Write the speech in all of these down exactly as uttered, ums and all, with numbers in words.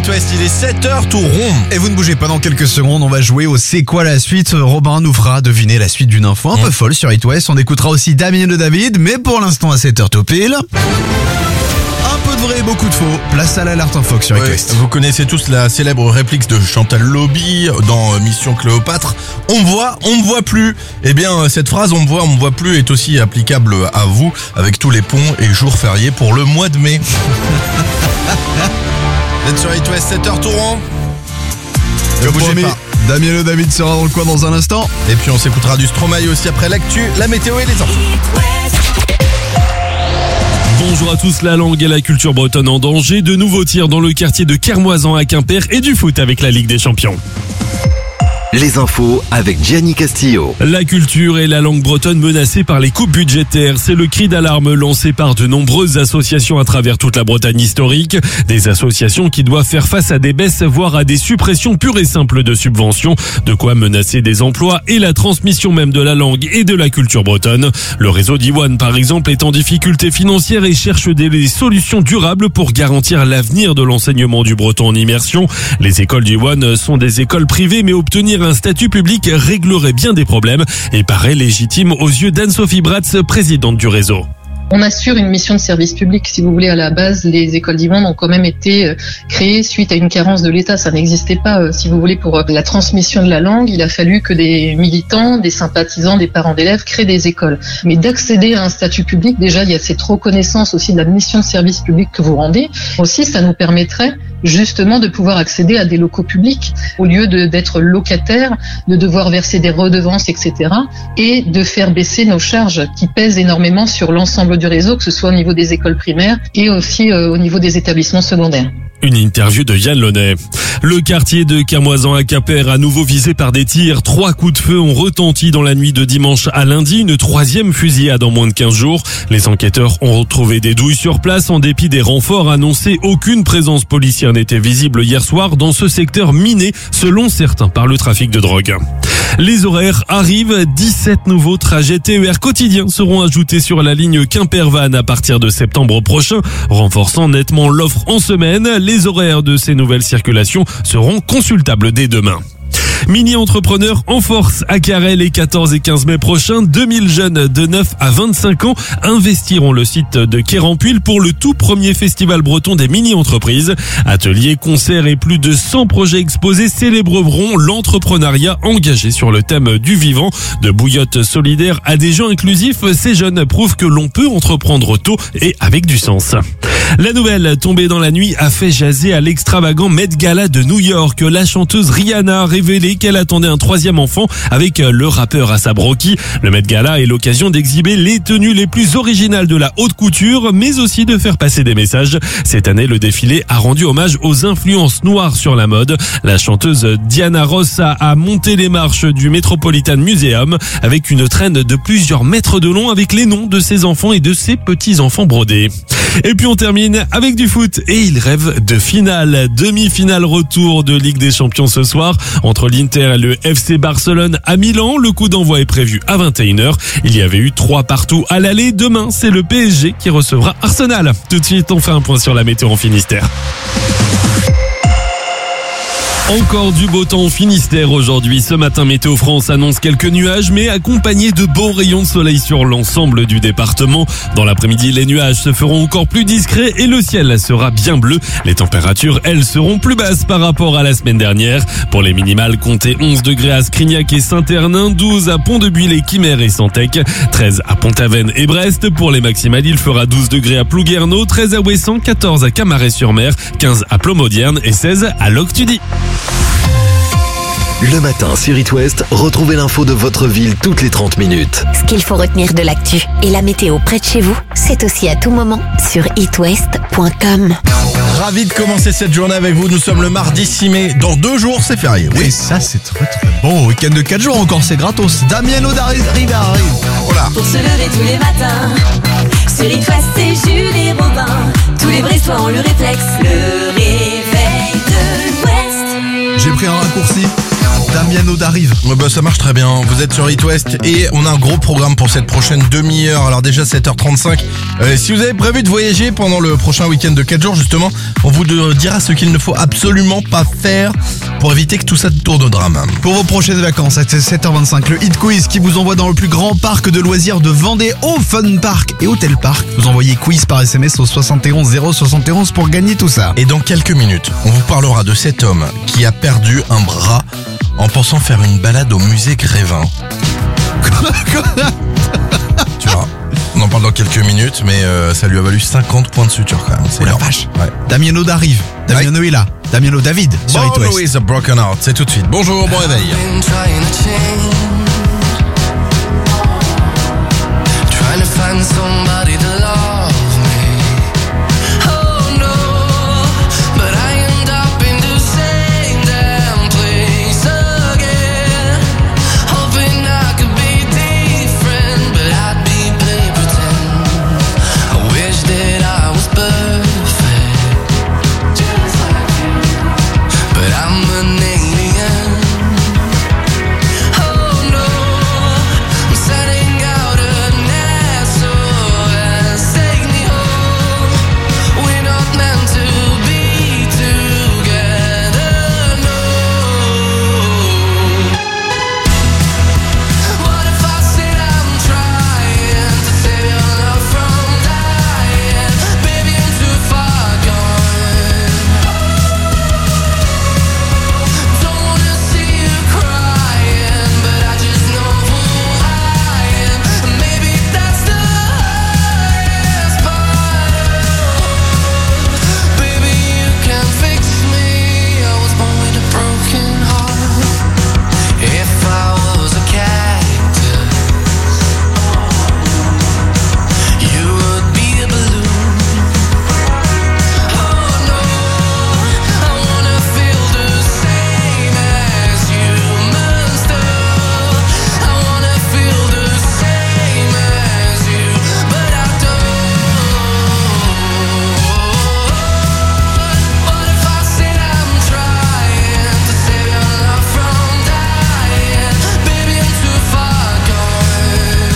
It West, il est sept heures tout rond. Et vous ne bougez pas, dans quelques secondes, on va jouer au C'est quoi la suite. Robin nous fera deviner la suite d'une info un mmh. peu folle sur It West. On écoutera aussi Damien de David, mais pour l'instant à sept heures tout pile. Un peu de vrai et beaucoup de faux. Place à l'alerte info sur It Ouais, West. vous connaissez tous la célèbre réplique de Chantal Lobby dans Mission Cléopâtre. On me voit, on me voit plus. Eh bien, cette phrase, on me voit, on me voit plus, est aussi applicable à vous, avec tous les ponts et jours fériés pour le mois de mai. Vous êtes sur It West, sept heures tout rond. Ne bougez promis, pas. Damien le David sera dans le coin dans un instant. Et puis on s'écoutera du Stromae aussi après l'actu, la météo et les infos. Bonjour à tous, la langue et la culture bretonne en danger. De nouveaux tirs dans le quartier de Kermoisan à Quimper et du foot avec la Ligue des Champions. Les infos avec Gianni Castillo. La culture et la langue bretonne menacées par les coupes budgétaires. C'est le cri d'alarme lancé par de nombreuses associations à travers toute la Bretagne historique. Des associations qui doivent faire face à des baisses, voire à des suppressions pures et simples de subventions. De quoi menacer des emplois et la transmission même de la langue et de la culture bretonne. Le réseau d'Iwan, par exemple, est en difficulté financière et cherche des solutions durables pour garantir l'avenir de l'enseignement du breton en immersion. Les écoles d'Iwan sont des écoles privées, mais obtenir un statut public réglerait bien des problèmes et paraît légitime aux yeux d'Anne-Sophie Bratz, présidente du réseau. On assure une mission de service public. Si vous voulez, à la base, les écoles d'Iwan ont quand même été créées suite à une carence de l'État. Ça n'existait pas. Si vous voulez, pour la transmission de la langue, il a fallu que des militants, des sympathisants, des parents d'élèves créent des écoles. Mais d'accéder à un statut public, déjà, il y a cette reconnaissance aussi de la mission de service public que vous rendez. Aussi, ça nous permettrait justement de pouvoir accéder à des locaux publics au lieu de, d'être locataire, de devoir verser des redevances, et cetera, et de faire baisser nos charges qui pèsent énormément sur l'ensemble du réseau, que ce soit au niveau des écoles primaires et aussi euh, au niveau des établissements secondaires. Une interview de Yann Launay. Le quartier de Kermoisan à Quimper à nouveau visé par des tirs. Trois coups de feu ont retenti dans la nuit de dimanche à lundi. Une troisième fusillade en moins de quinze jours. Les enquêteurs ont retrouvé des douilles sur place. En dépit des renforts annoncés, aucune présence policière n'était visible hier soir dans ce secteur miné, selon certains, par le trafic de drogue. Les horaires arrivent. dix-sept nouveaux trajets T E R quotidiens seront ajoutés sur la ligne Quimper-Vannes à partir de septembre prochain, renforçant nettement l'offre en semaine. Les horaires de ces nouvelles circulations seront consultables dès demain. Mini-entrepreneurs en force à Carhaix les quatorze et quinze mai prochains. deux mille jeunes de neuf à vingt-cinq ans investiront le site de Quérampuil pour le tout premier festival breton des mini-entreprises. Ateliers, concerts et plus de cent projets exposés célébreront l'entrepreneuriat engagé sur le thème du vivant. De bouillotte solidaire à des gens inclusifs, ces jeunes prouvent que l'on peut entreprendre tôt et avec du sens. La nouvelle tombée dans la nuit a fait jaser à l'extravagant Met Gala de New York. La chanteuse Rihanna a révélé qu'elle attendait un troisième enfant avec le rappeur A$ap Rocky. Le Met Gala est l'occasion d'exhiber les tenues les plus originales de la haute couture, mais aussi de faire passer des messages. Cette année, le défilé a rendu hommage aux influences noires sur la mode. La chanteuse Diana Ross a monté les marches du Metropolitan Museum avec une traîne de plusieurs mètres de long avec les noms de ses enfants et de ses petits-enfants brodés. Et puis on termine avec du foot et il rêve de finale. Demi-finale retour de Ligue des Champions ce soir entre l'Inter et le F C Barcelone à Milan. Le coup d'envoi est prévu à vingt et une heures. Il y avait eu trois partout à l'aller. Demain, c'est le P S G qui recevra Arsenal. Tout de suite, on fait un point sur la météo en Finistère. Encore du beau temps au Finistère aujourd'hui. Ce matin, Météo France annonce quelques nuages, mais accompagnés de beaux rayons de soleil sur l'ensemble du département. Dans l'après-midi, les nuages se feront encore plus discrets et le ciel sera bien bleu. Les températures, elles, seront plus basses par rapport à la semaine dernière. Pour les minimales, comptez onze degrés à Scrignac et Saint-Hernin, douze à Pont-de-Buis, les Quimer et Santec, treize à Pont-Aven et Brest. Pour les maximales, il fera douze degrés à Plouguerneau, treize à Ouessant, quatorze à Camaret-sur-Mer, quinze à Plomodierne et seize à Loctudy. Le matin sur It West, retrouvez l'info de votre ville toutes les trente minutes. Ce qu'il faut retenir de l'actu et la météo près de chez vous, c'est aussi à tout moment sur it west point com. Ravi de commencer cette journée avec vous. Nous sommes le mardi six mai. Dans deux jours, c'est férié. Oui, et ça, c'est très très bon. Week-end de quatre jours encore, c'est gratos. Damien Audariz arrive, arrive. Voilà. Pour se lever tous les matins, sur It West, c'est Jules et Robin. Tous les Brestois ont le réflexe. Le réveil de l'Ouest. J'ai pris un raccourci. Damiano d'arrive. Ouais, bah, ça marche très bien, vous êtes sur It West et on a un gros programme pour cette prochaine demi-heure. Alors déjà sept heures trente-cinq, euh, si vous avez prévu de voyager pendant le prochain week-end de quatre jours justement, on vous de- dira ce qu'il ne faut absolument pas faire pour éviter que tout ça tourne au drame. Pour vos prochaines vacances, à sept heures vingt-cinq, le Hit Quiz qui vous envoie dans le plus grand parc de loisirs de Vendée au Fun Park et Hotel Park. Vous envoyez quiz par S M S au soixante et onze zéro soixante et onze pour gagner tout ça. Et dans quelques minutes, on vous parlera de cet homme qui a perdu un bras en pensant faire une balade au musée Grévin. Tu vois, on en parle dans quelques minutes, mais euh, ça lui a valu cinquante points de suture quand même. C'est Oh la énorme. vache. Ouais. Damiano d'arrive. Damiano est là. Damiano David sur It Born West. with a broken heart, c'est tout de suite. Bonjour, bon réveil. Been trying to change, trying to find somebody to love me. Oh no, but I end up in the same damn place again. Hoping I could be different, but I'd be play pretend. I wish that I was perfect, just like you, but I'm an alien. Oh no, I'm setting out an S O S, take me home. We're not meant to be together, no. What if I said I'm trying to save your love from dying? Baby, I'm too far gone. Don't wanna see you crying, but I just know who I am. Maybe that's the hardest part. Baby, you can fix me. I was born with a broken heart. If I was a cactus, you would be a balloon. Oh no, I wanna feel the same as humans do. I wanna feel the same as you, but I don't. What if I said I'm trying to save your love from dying? Baby, I'm too far gone.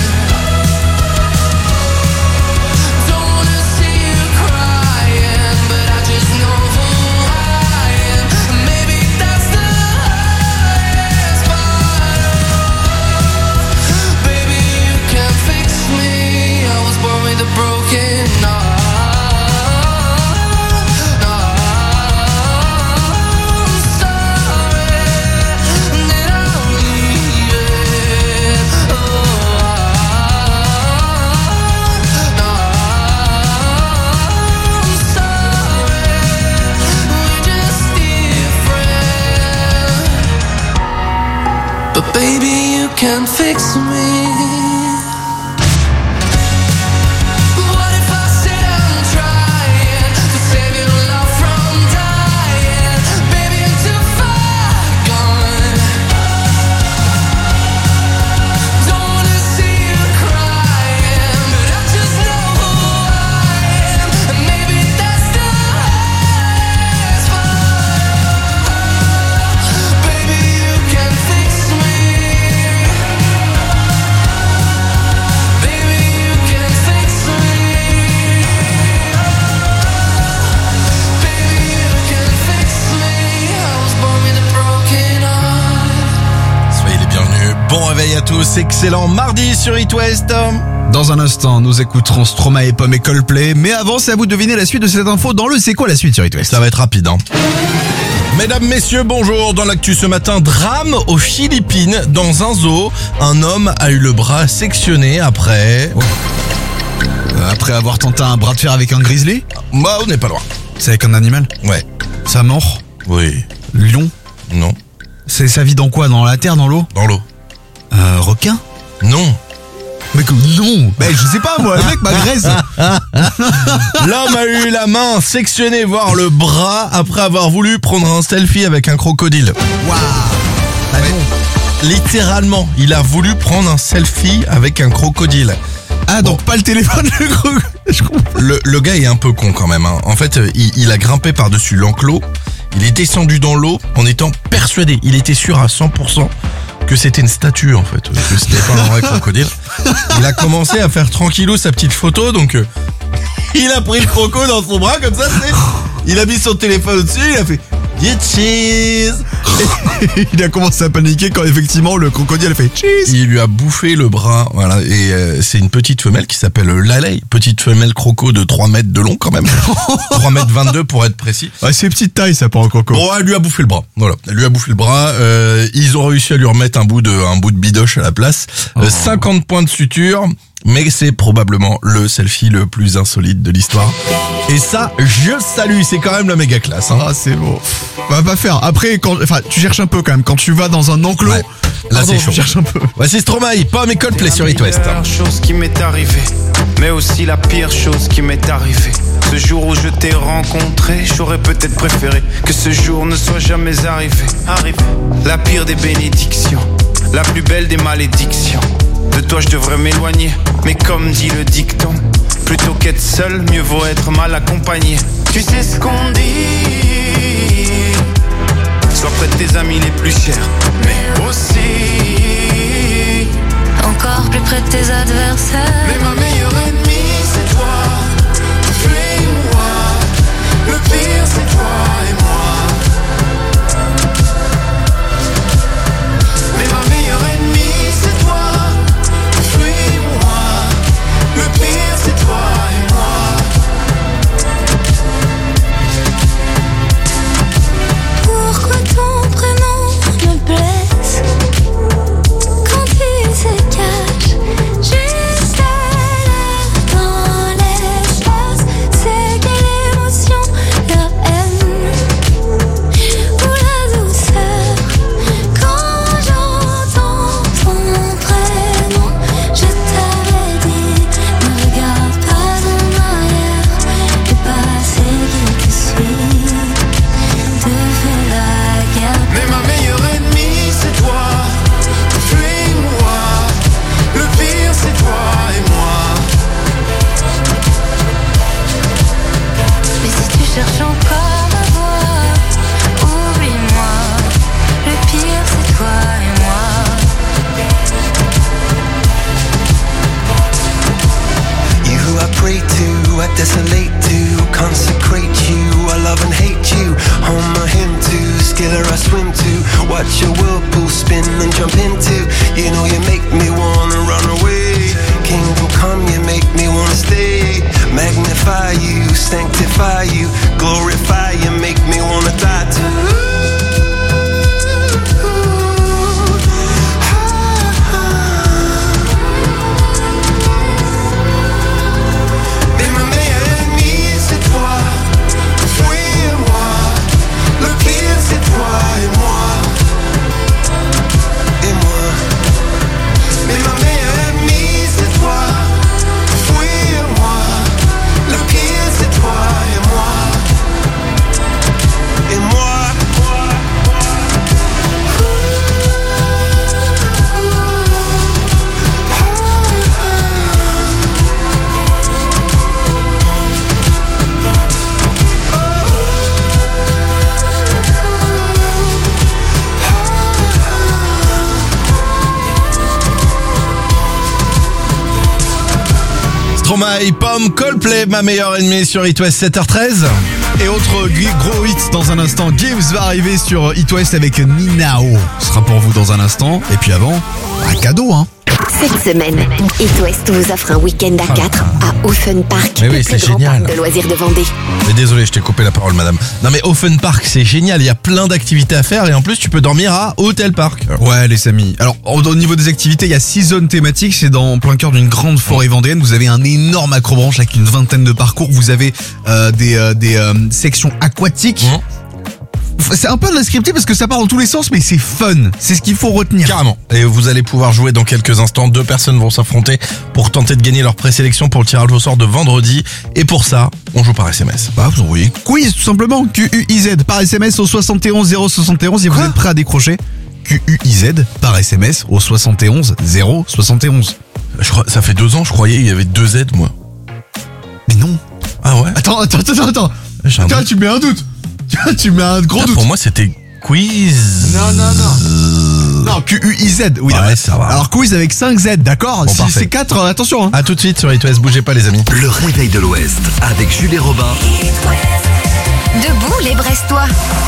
Don't wanna see you crying, but I just know who I am. Maybe that's the hardest part. Baby, you can fix me. I was born with a broken heart. I'm sorry that I'm leaving. Oh, I'm sorry, we're just different. But baby, you can fix me. What if I said I'm trying to save your love from dying? Baby, I'm too far gone. Don't wanna see you crying, but I just know who I am. And maybe that's the hardest part. Baby, you can fix me. Baby, you can fix me. Baby, you can fix me. I was born with a broken heart. Soyez les bienvenus, bon réveil à tous, excellent mardi sur It West. Dans un instant, nous écouterons Stromae et Pomme et Coldplay. Mais avant, c'est à vous de deviner la suite de cette info dans le C'est quoi la suite sur It West. Ça va être rapide, hein. Mesdames, messieurs, bonjour. Dans l'actu ce matin, drame aux Philippines. Dans un zoo, un homme a eu le bras sectionné après... Euh, Après avoir tenté un bras de fer avec un grizzly, Bah, on n'est pas loin. c'est avec un animal. Ouais. Ça mord. Oui. Lion. Non. C'est ça vit dans quoi? Dans la terre, dans l'eau? Dans l'eau. Euh, requin? Non. Mais que non. Mais je sais pas moi, le mec m'agresse. L'homme a eu la main sectionnée, voire le bras, après avoir voulu prendre un selfie avec un crocodile. Waouh. Ah non. Littéralement, il a voulu prendre un selfie avec un crocodile. Ah donc pas le téléphone, le crocodile. Je comprends. Le, le gars est un peu con quand même, hein. En fait, il, il a grimpé par-dessus l'enclos Il est descendu dans l'eau en étant persuadé, il était sûr à cent pour cent que c'était une statue en fait, que c'était pas un vrai crocodile. Il a commencé à faire tranquillou sa petite photo, donc euh, il a pris le croco dans son bras comme ça, c'est, il a mis son téléphone au-dessus, il a fait Get cheese. Il a commencé à paniquer quand effectivement le crocodile a fait cheese. Il lui a bouffé le bras, voilà, et euh, c'est une petite femelle qui s'appelle Lalei, petite femelle croco de trois mètres de long quand même, trois mètres vingt-deux pour être précis. Ah, c'est petite taille ça pour un croco. Bon, elle lui a bouffé le bras, voilà, elle lui a bouffé le bras, euh, ils ont réussi à lui remettre un bout de, un bout de bidoche à la place, euh, cinquante points de suture, mais c'est probablement le selfie le plus insolite de l'histoire. Et ça, je salue, c'est quand même la méga classe. Hein. Ah, c'est beau. Va pas faire. Après, quand, enfin, tu cherches un peu quand même. Quand tu vas dans un enclos, ouais. Là pardon, c'est chaud. Tu cherches un peu. Voici Stromae, Pomme et Coldplay sur It West. La chose qui m'est arrivée, mais aussi la pire chose qui m'est arrivée. Ce jour où je t'ai rencontré, j'aurais peut-être préféré que ce jour ne soit jamais arrivé. Arrivé. La pire des bénédictions, la plus belle des malédictions. De toi je devrais m'éloigner, mais comme dit le dicton, plutôt qu'être seul, mieux vaut être mal accompagné. Tu sais ce qu'on dit, sois près de tes amis les plus chers, mais aussi encore plus près de tes adversaires. Mais ma meilleure ennemie c'est toi, fuis-moi, le pire c'est toi et moi. Mais ma meilleure ennemie c'est toi, fuis-moi, le pire c'est toi et moi. Pourquoi ton prénom me blesse quand il se cache juste là dans l'espace? C'est quelle émotion, la haine ou la douceur? Quand j'entends ton prénom, je t'avais dit, ne regarde pas en arrière, le passé qui te suit te fait la guerre. Mais ma meilleure ennemie c'est toi, fuis-moi, le pire c'est toi et moi. Mais si tu cherches encore ma voix, oublie-moi, le pire c'est toi et moi. You who I pray to, I desolate to, consecrate you, I love and hate you. On my hymn to, skiller I swim to, watch your whirlpool spin and jump into. You know you make me wanna run away. Kingdom come, you make me wanna stay. Magnify you, sanctify you, glorify you, make me wanna die too. Stromae, Pomme, Coldplay, ma meilleure ennemie sur It West, sept heures treize. Et autre gros hit dans un instant, Gibbs va arriver sur It West avec Ninao. Ce sera pour vous dans un instant. Et puis avant, un cadeau hein. Cette semaine, It West vous offre un week-end à quatre à Offen Park, Mais oui, le c'est plus grand génial. parc de loisirs de Vendée. Mais désolé, je t'ai coupé la parole, madame. Non mais Offen Park, c'est génial, il y a plein d'activités à faire et en plus tu peux dormir à Hotel Park. Ouais les amis. Alors au au niveau des activités, il y a six zones thématiques. C'est dans plein cœur d'une grande forêt vendéenne. Vous avez un énorme acrobranche avec une vingtaine de parcours. Vous avez euh, des, euh, des euh, sections aquatiques. Mmh. C'est un peu descriptif parce que ça part dans tous les sens, mais c'est fun. C'est ce qu'il faut retenir. Carrément. Et vous allez pouvoir jouer dans quelques instants. Deux personnes vont s'affronter pour tenter de gagner leur présélection pour le tirage au sort de vendredi. Et pour ça, on joue par S M S. Bah vous envoyez quiz tout simplement, Q U I Z par S M S au soixante et onze zéro soixante et onze et vous Quoi êtes prêts à décrocher Q U I Z par S M S au soixante et onze zéro soixante et onze. Je crois, ça fait deux ans, je croyais, il y avait deux Z, moi. Mais non. Ah ouais? Attends, attends, attends, attends. J'ai un Tiens, doute. tu mets un doute. Tu mets un gros Ah, doute. pour moi, c'était quiz. Non, non, non. Non, Q U I Z. Oui, Ouais, non. ça va. Alors quiz avec cinq Z, d'accord. Bon, Si parfait. c'est quatre, euh, attention. Hein. A tout de suite sur It West, bougez pas les amis. Le réveil de l'Ouest avec Jules et Robin. Debout les Brestois.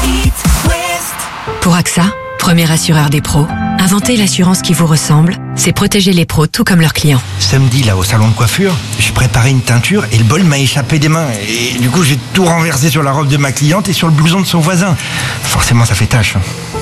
Pour AXA, premier assureur des pros, inventer l'assurance qui vous ressemble, c'est protéger les pros tout comme leurs clients. Samedi, là, au salon de coiffure, je préparais une teinture et le bol m'a échappé des mains. Et du coup, j'ai tout renversé sur la robe de ma cliente et sur le blouson de son voisin. Forcément, ça fait tâche.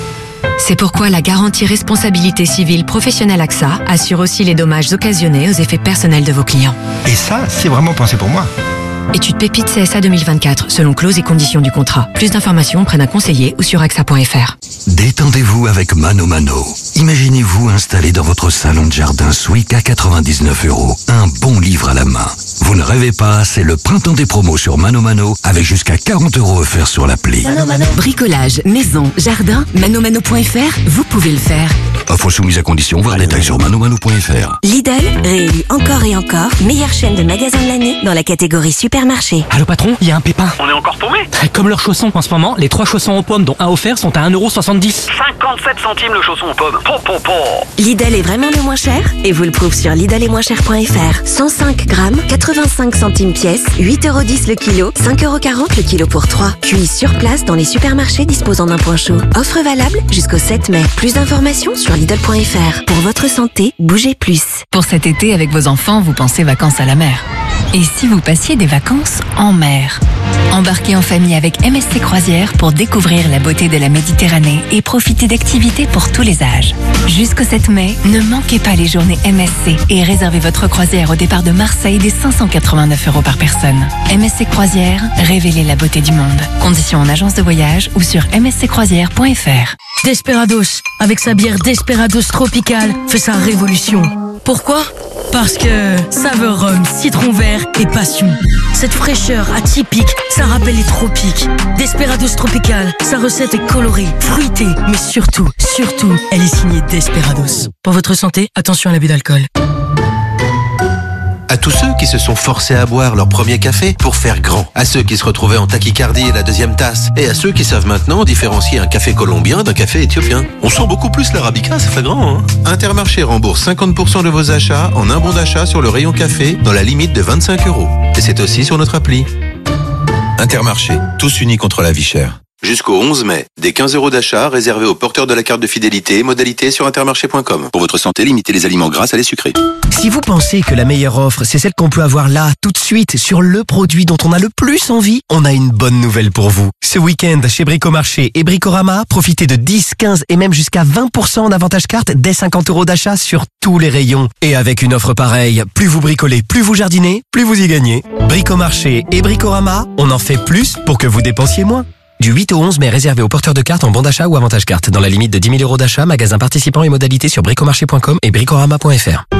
C'est pourquoi la garantie responsabilité civile professionnelle AXA assure aussi les dommages occasionnés aux effets personnels de vos clients. Et ça, c'est vraiment pensé pour moi. Étude Pépite C S A deux mille vingt-quatre, selon clauses et conditions du contrat. Plus d'informations auprès d'un conseiller ou sur axa point f r. Détendez-vous avec Mano Mano. Imaginez-vous installé dans votre salon de jardin Swick à quatre-vingt-dix-neuf euros. Un bon livre à la main. Vous ne rêvez pas, c'est le printemps des promos sur Mano Mano avec jusqu'à quarante euros offerts sur l'appli. Bricolage, maison, jardin, manomano point f r, vous pouvez le faire. Offre soumise à condition, voir détails sur manomano point f r. Lidl, réélu encore et encore, meilleure chaîne de magasins de l'année dans la catégorie supermarché. Allô patron, il y a un pépin. On est encore paumé. Comme leurs chaussons en ce moment, les trois chaussons aux pommes dont un offert sont à un euro soixante-dix. cinquante-sept centimes le chausson aux pommes. Po, po, po. Lidl est vraiment le moins cher et vous le prouve sur lidl et moins cher point f r. cent cinq grammes, quatre-vingt-cinq centimes pièce, huit euros dix le kilo, cinq euros quarante le kilo pour trois. Cuit sur place dans les supermarchés disposant d'un point chaud. Offre valable jusqu'au sept mai. Plus d'informations sur lidl point f r. Pour votre santé, bougez plus. Pour cet été, avec vos enfants, vous pensez vacances à la mer. Et si vous passiez des vacances en mer? Embarquez en famille avec M S C Croisières pour découvrir la beauté de la Méditerranée et profiter d'activités pour tous les âges. Jusqu'au sept mai, ne manquez pas les journées M S C et réservez votre croisière au départ de Marseille dès cinq cent quatre-vingt-neuf euros par personne. M S C Croisières, révélez la beauté du monde. Conditions en agence de voyage ou sur m s c croisières point f r. Desperados, avec sa bière Desperados Tropical, fait sa révolution. Pourquoi ? Parce que saveur rhum, citron vert et passion. Cette fraîcheur atypique, ça rappelle les tropiques. Desperados Tropical, sa recette est colorée, fruitée, mais surtout, surtout, elle est signée Desperados. Pour votre santé, attention à l'abus d'alcool. À tous ceux qui se sont forcés à boire leur premier café pour faire grand. À ceux qui se retrouvaient en tachycardie à la deuxième tasse. Et à ceux qui savent maintenant différencier un café colombien d'un café éthiopien. On sent beaucoup plus l'arabica, ça fait grand, hein. Intermarché rembourse cinquante pour cent de vos achats en un bon d'achat sur le rayon café dans la limite de vingt-cinq euros. Et c'est aussi sur notre appli. Intermarché, tous unis contre la vie chère. Jusqu'au onze mai, des quinze euros d'achat réservés aux porteurs de la carte de fidélité, modalité sur intermarché point com. Pour votre santé, limitez les aliments gras à les sucrés. Si vous pensez que la meilleure offre, c'est celle qu'on peut avoir là, tout de suite, sur le produit dont on a le plus envie, on a une bonne nouvelle pour vous. Ce week-end, chez Bricomarché et Bricorama, profitez de dix, quinze et même jusqu'à vingt pour cent en avantage carte dès cinquante euros d'achat sur tous les rayons. Et avec une offre pareille, plus vous bricolez, plus vous jardinez, plus vous y gagnez. Bricomarché et Bricorama, on en fait plus pour que vous dépensiez moins. Du huit au onze mai, réservé aux porteurs de cartes en bon d'achat ou avantage carte. Dans la limite de dix mille euros d'achat, magasin participant et modalités sur bricomarché point com et bricorama point f r.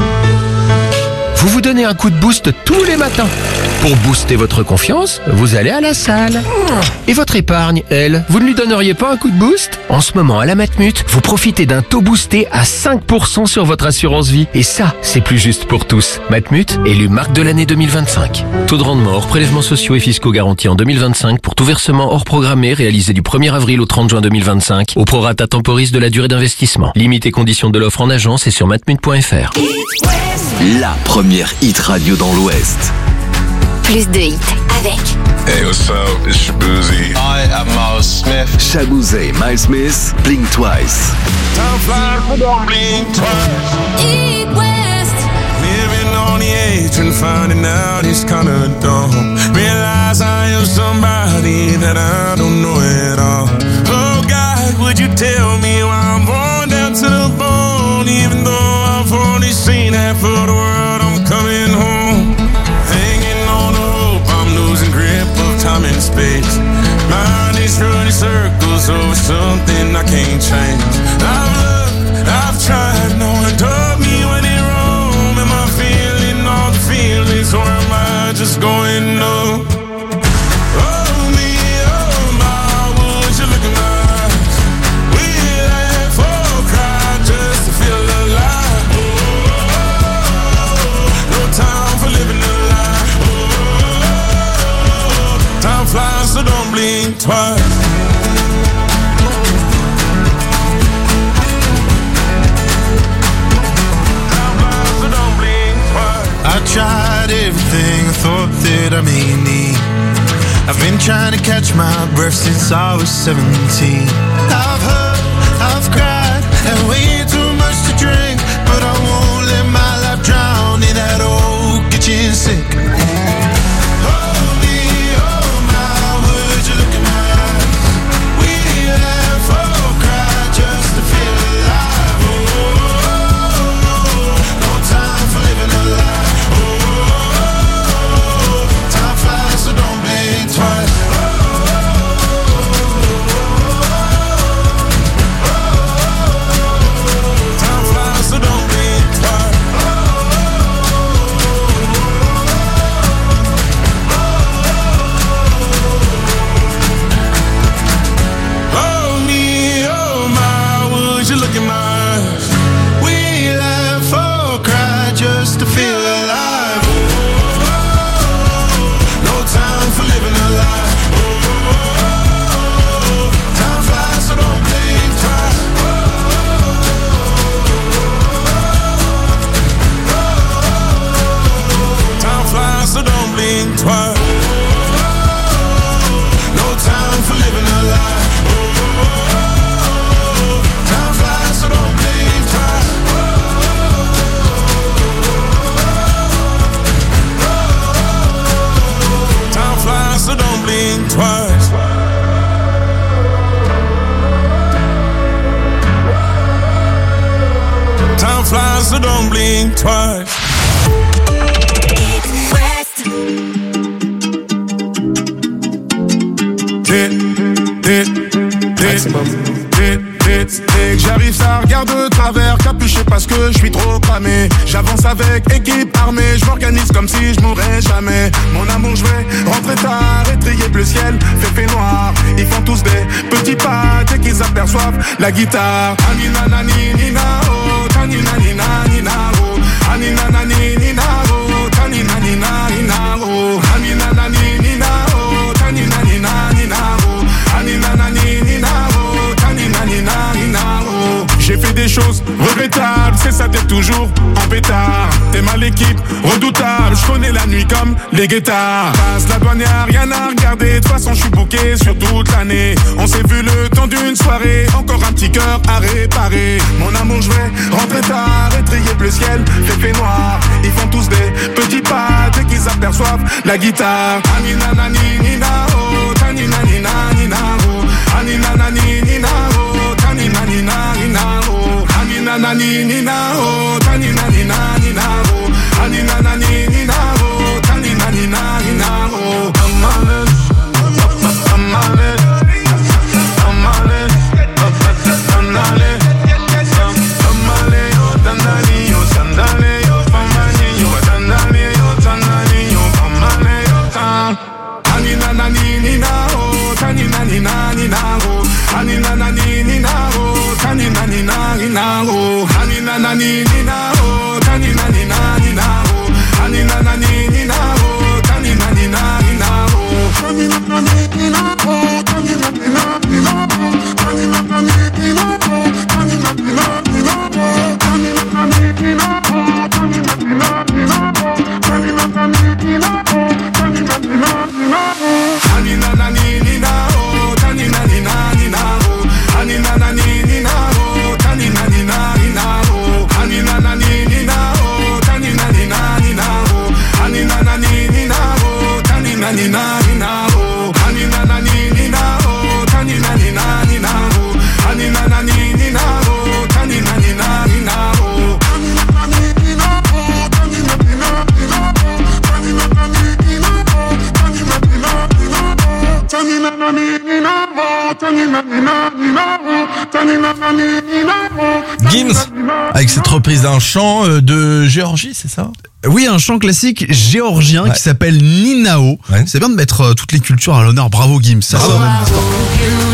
Vous vous donnez un coup de boost tous les matins. Pour booster votre confiance, vous allez à la salle. Et votre épargne, elle, vous ne lui donneriez pas un coup de boost? En ce moment, à la Matmut, vous profitez d'un taux boosté à cinq pour cent sur votre assurance vie. Et ça, c'est plus juste pour tous. Matmut, élu marque de l'année deux mille vingt-cinq. Taux de rendement hors prélèvements sociaux et fiscaux garantis en deux mille vingt-cinq pour tout versement hors programmé réalisé du premier avril au trente juin deux mille vingt-cinq au prorata temporis de la durée d'investissement. Limite et conditions de l'offre en agence et sur matmut point f r. La première hit radio dans l'Ouest. Plus de hits avec Hey, what's up? It's Shabuzi. Hi, I'm Miles Smith. Shabuzi, Miles Smith, Blink Twice. Time flies, blink twice. Eat West. Living on the edge and finding out it's kinda dumb. Realize I am somebody that I don't know at all. Oh God, would you tell me why I'm born down to the bone? Even though I've only seen half of the world, I'm coming home. Hanging on the hope, I'm losing grip of time and space. Mind is running circles over something I can't change. I've looked, I've tried, no one told me when it wrong. Am I feeling all the feelings or am I just going numb? Oh me, oh my, would you look in my eyes? We laugh or cry just to feel alive. Oh, no time for living a lie. Oh, time flies, so don't blink twice. I may need. I've been trying to catch my breath since I was seventeen. I've hurt, I've cried, and way too much to drink, but I won't let my life drown in that old kitchen sink. Hold me, hold my words, you look in my eyes. We laugh or cry just to feel alive. Oh, no time for living a lie. Oh, time flies, so don't blink twice. Time flies, so don't blink twice. Hold me, oh my, would you look in my eyes? We laugh or cry just to feel alive. Oh, no time for living a lie. Oh, time flies, so don't blink twice. Time flies, so don't blink twice. No time for living a lie. Time flies, so don't blink twice. Time flies, so don't blink twice. Time flies, so don't blink twice. Hit, hit, hit, hit, hit, hit. J'arrive, ça regarde de travers, capuché parce que je suis trop cramé. J'avance avec équipe armée, je m'organise comme si je mourrais jamais. Mon amour, je vais rentrer tard, étrier bleu ciel, fait noir. Ils font tous des petits pas dès qu'ils aperçoivent la guitare. Anina nani nina oh, tanina nina nina oh, anina nani nina oh, tanina nina nina oh, anina nani nina oh, tanina nina nina oh, anina nani nina oh, tanina nina nina oh. J'ai fait des choses regrettables, c'est ça d'être toujours en pétard. T'es mal l'équipe, redoutable, je connais la nuit comme les guettards. Passe la douane, y'a rien à regarder, de toute façon je suis booké sur toute l'année. On s'est vu le temps d'une soirée, encore un petit cœur à réparer. Mon amour, je vais rentrer tard, étrier bleu ciel, fait noir. Ils font tous des petits pas dès qu'ils aperçoivent la guitare. Anina nani nina oh, tanina nina nina oh, anina nani nina oh, tanina nina nina oh, anina nani nina oh, tanina nina nina oh, anina nani nina oh, tanina nina nina oh. I'm on it, I'm on it, I'm on it, I'm on it, I'm on it, oh dandali, oh sandali, oh famani, oh dandali, oh dandali, oh famani, oh tan. Anina nani nina oh, tanina nina nina oh, anina nani nina oh, tanina nina nina oh, anina nani nina oh, tanina nina nina oh, anina nani nina oh, tanina nina nina oh, tanina nani nina oh, tanina nina nina oh, tanina nani nina oh, tanina nina nina oh, tanina nani nina oh, tanina nina nina oh, tanina nani nina oh, tanina nina nina oh, anina nani nina oh, tanina nina nina oh, anina nani nina oh, tanina nina nina oh, anina nani nina oh, tanina nina nina oh, anina nani nina oh, tanina nina nina oh, anina nani nina oh, tanina nina nina oh, anina nani nina oh, tanina nina nina oh, anina nani nina oh, tanina nina nina oh, tanina nani nina oh, tanina nina nina oh, tanina nani nina oh, tanina nina nina oh, tanina nani nina oh. Gims, avec cette reprise d'un chant euh, de Géorgie, c'est ça? Oui, un chant classique géorgien Ouais. qui s'appelle Ninao. Ouais. C'est bien de mettre euh, toutes les cultures à l'honneur. Bravo Gims. Ça, Bravo. ça, même. Et dans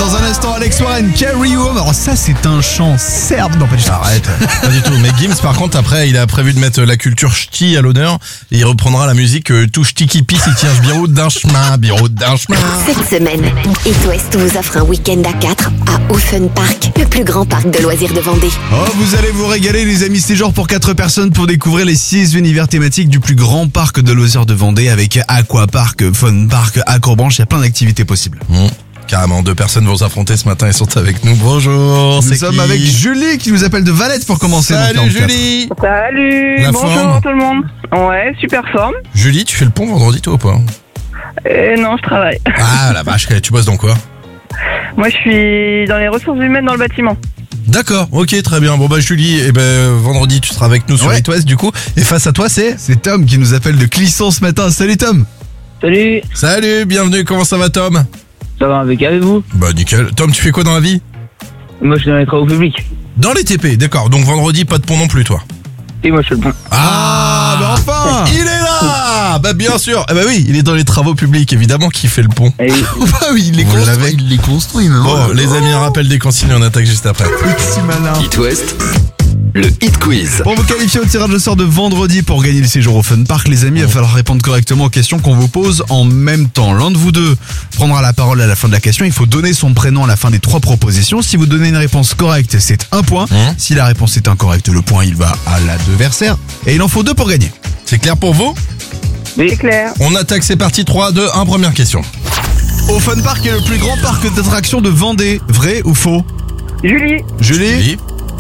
Dans un instant, Alex Warren, Carry Home. Alors ça, c'est un chant serbe. Non, pas du tout. Arrête, pas du tout. Mais Gims, par contre, après, il a prévu de mettre la culture ch'ti à l'honneur. Et il reprendra la musique euh, tout ch'ti qui pisse, il tient birou d'un chemin, birou d'un chemin. Cette semaine, It West vous offre un week-end à quatre à Ocean Park, le plus grand parc de loisirs de Vendée. Oh, vous allez vous régaler, les amis. Séjour pour quatre personnes pour découvrir les six univers thématiques du plus grand parc de loisirs de Vendée avec Aquapark, Fun Park, Acrobranche. Il y a plein d'activités possibles. Mmh. Carrément, deux personnes vont s'affronter ce matin et sont avec nous. Bonjour, Nous c'est sommes qui avec Julie qui nous appelle de Valette pour commencer. Salut dans Julie. Salut, La bonjour forme tout le monde. Ouais, super forme. Julie, tu fais le pont vendredi toi ou pas? Euh, non, je travaille. Ah la vache, tu bosses dans quoi? Moi, je suis dans les ressources humaines dans le bâtiment. D'accord, ok, très bien. Bon bah Julie, eh ben vendredi tu seras avec nous sur Ouais. It West du coup. Et face à toi c'est C'est Tom qui nous appelle de Clisson ce matin. Salut Tom. Salut. Salut, bienvenue, comment ça va Tom? Ça va avec avec vous? Bah nickel. Tom, tu fais quoi dans la vie? Moi, je suis dans les travaux publics. Dans les T P, d'accord. Donc vendredi, pas de pont non plus toi. Et moi, je fais le pont. Ah, bah enfin. Il est là. Bah bien sûr. Eh bah oui, il est dans les travaux publics, évidemment, qui fait le pont. Et Bah oui, il les Vous construit. l'avez Il les construit même. Bon, les amis, un rappel des consignes, on attaque juste après. Petit malin. It West, le Hit Quiz. Pour vous qualifier au tirage au sort de vendredi pour gagner le séjour au Fun Park, les amis, il va falloir répondre correctement aux questions qu'on vous pose en même temps. L'un de vous deux prendra la parole à la fin de la question. Il faut donner son prénom à la fin des trois propositions. Si vous donnez une réponse correcte, c'est un point. Mmh. Si la réponse est incorrecte, le point, il va à l'adversaire. Et il en faut deux pour gagner. C'est clair pour vous? c'est clair. On attaque, c'est parti, trois, deux, un, première question. Au Fun Park est le plus grand parc d'attractions de Vendée. Vrai ou faux? Julie, Julie, Julie.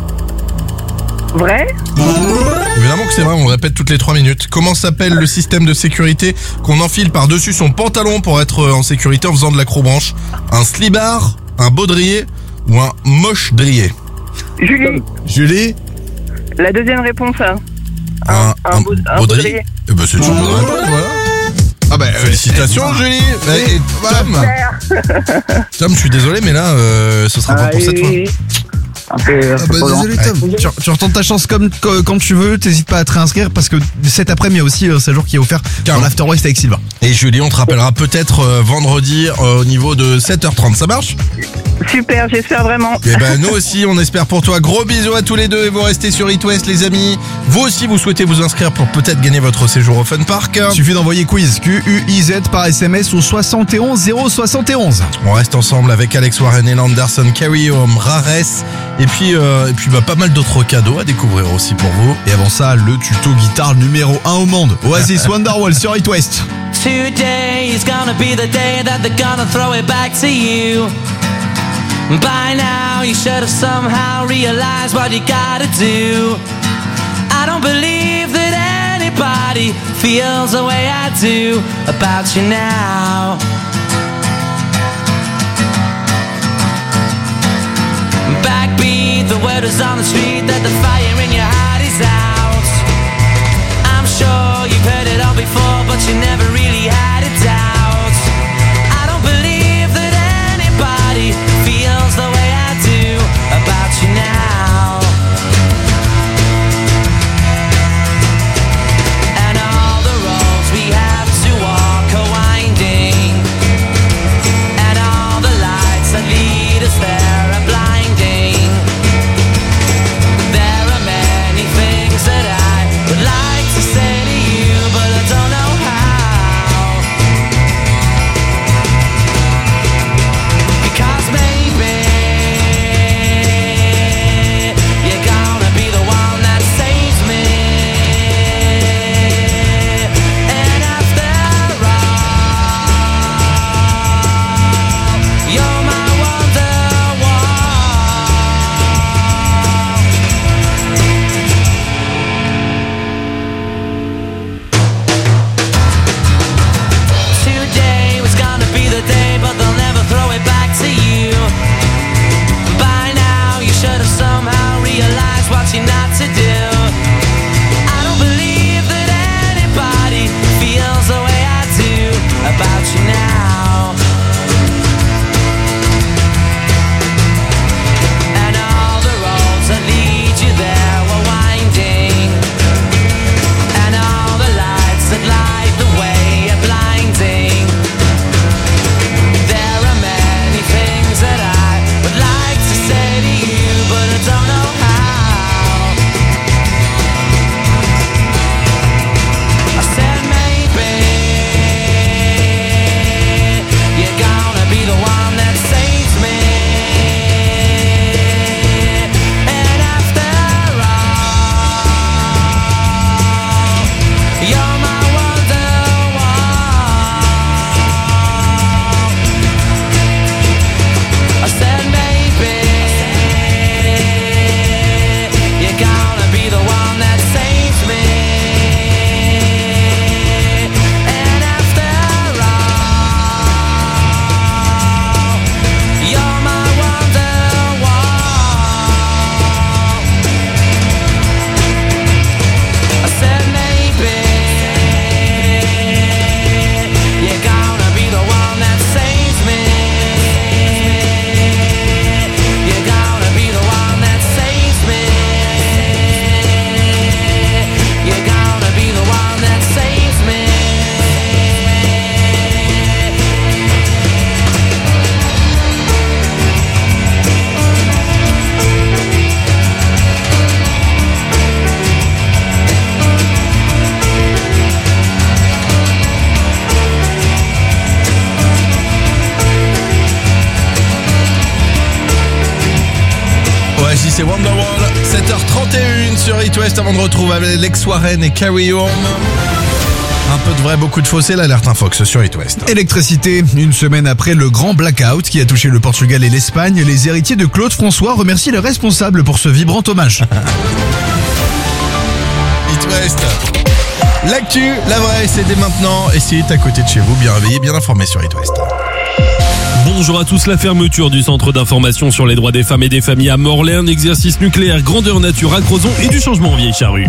vrai? Évidemment que c'est vrai, on le répète toutes les trois minutes. Comment s'appelle le système de sécurité qu'on enfile par-dessus son pantalon pour être en sécurité en faisant de l'acrobranche? Un slibard, un baudrier ou un moche-drier? Julie, Julie, la deuxième réponse. Hein. Un, un baud- un baudrier. Eh ben c'est une bonne réponse, voilà. Ah bah, Félicitations Julie. Eh, eh, Tom, Tom, je suis désolé, mais là, euh, ce sera pas pour cette fois. Un peu, Ah bah désolé Tom, tu, tu retentes ta chance comme co- quand tu veux, t'hésites pas à te réinscrire parce que cet après-midi il y a aussi un séjour qui est offert dans l'After West avec Sylvain. Et Julie, on te rappellera peut-être euh, vendredi euh, au niveau de sept heures trente, ça marche? Super, j'espère vraiment. Et ben nous aussi, on espère pour toi. Gros bisous à tous les deux et vous restez sur It West les amis. Vous aussi, vous souhaitez vous inscrire pour peut-être gagner votre séjour au Fun Park. Il suffit d'envoyer quiz Q U I Z par S M S au soixante et onze zéro soixante et onze. On reste ensemble avec Alex Warren et Anderson, Carry Home, Rares et puis euh, et puis bah, pas mal d'autres cadeaux à découvrir aussi pour vous. Et avant ça, le tuto guitare numéro un au monde. Oasis Wonderwall sur It West. Today is gonna be the day that they're gonna throw it back to you. By now you should have somehow realized what you gotta do. I don't believe that anybody feels the way I do about you now. Backbeat, the word is on the street that the fire in your heart is out. I'm sure you've heard it all before, but you never really had a doubt. I don't believe that anybody feels the way I do about you now. And all the roads we have to walk are winding, and all the lights that lead us there are blinding. There are many c'est Wonderwall. sept heures trente et une sur It West avant de retrouver Alex Warren et Carry On. Un peu de vrai, beaucoup de faux, c'est l'alerte Infox sur It West. Électricité, une semaine après le grand blackout qui a touché le Portugal et l'Espagne, les héritiers de Claude François remercient les responsables pour ce vibrant hommage. It West. L'actu, la vraie, c'est dès maintenant. Et c'est à côté de chez vous, bien réveillé, bien informé sur It West. Bonjour à tous, la fermeture du centre d'information sur les droits des femmes et des familles à Morlaix, un exercice nucléaire grandeur nature à Crozon et du changement en Vieille Charrue.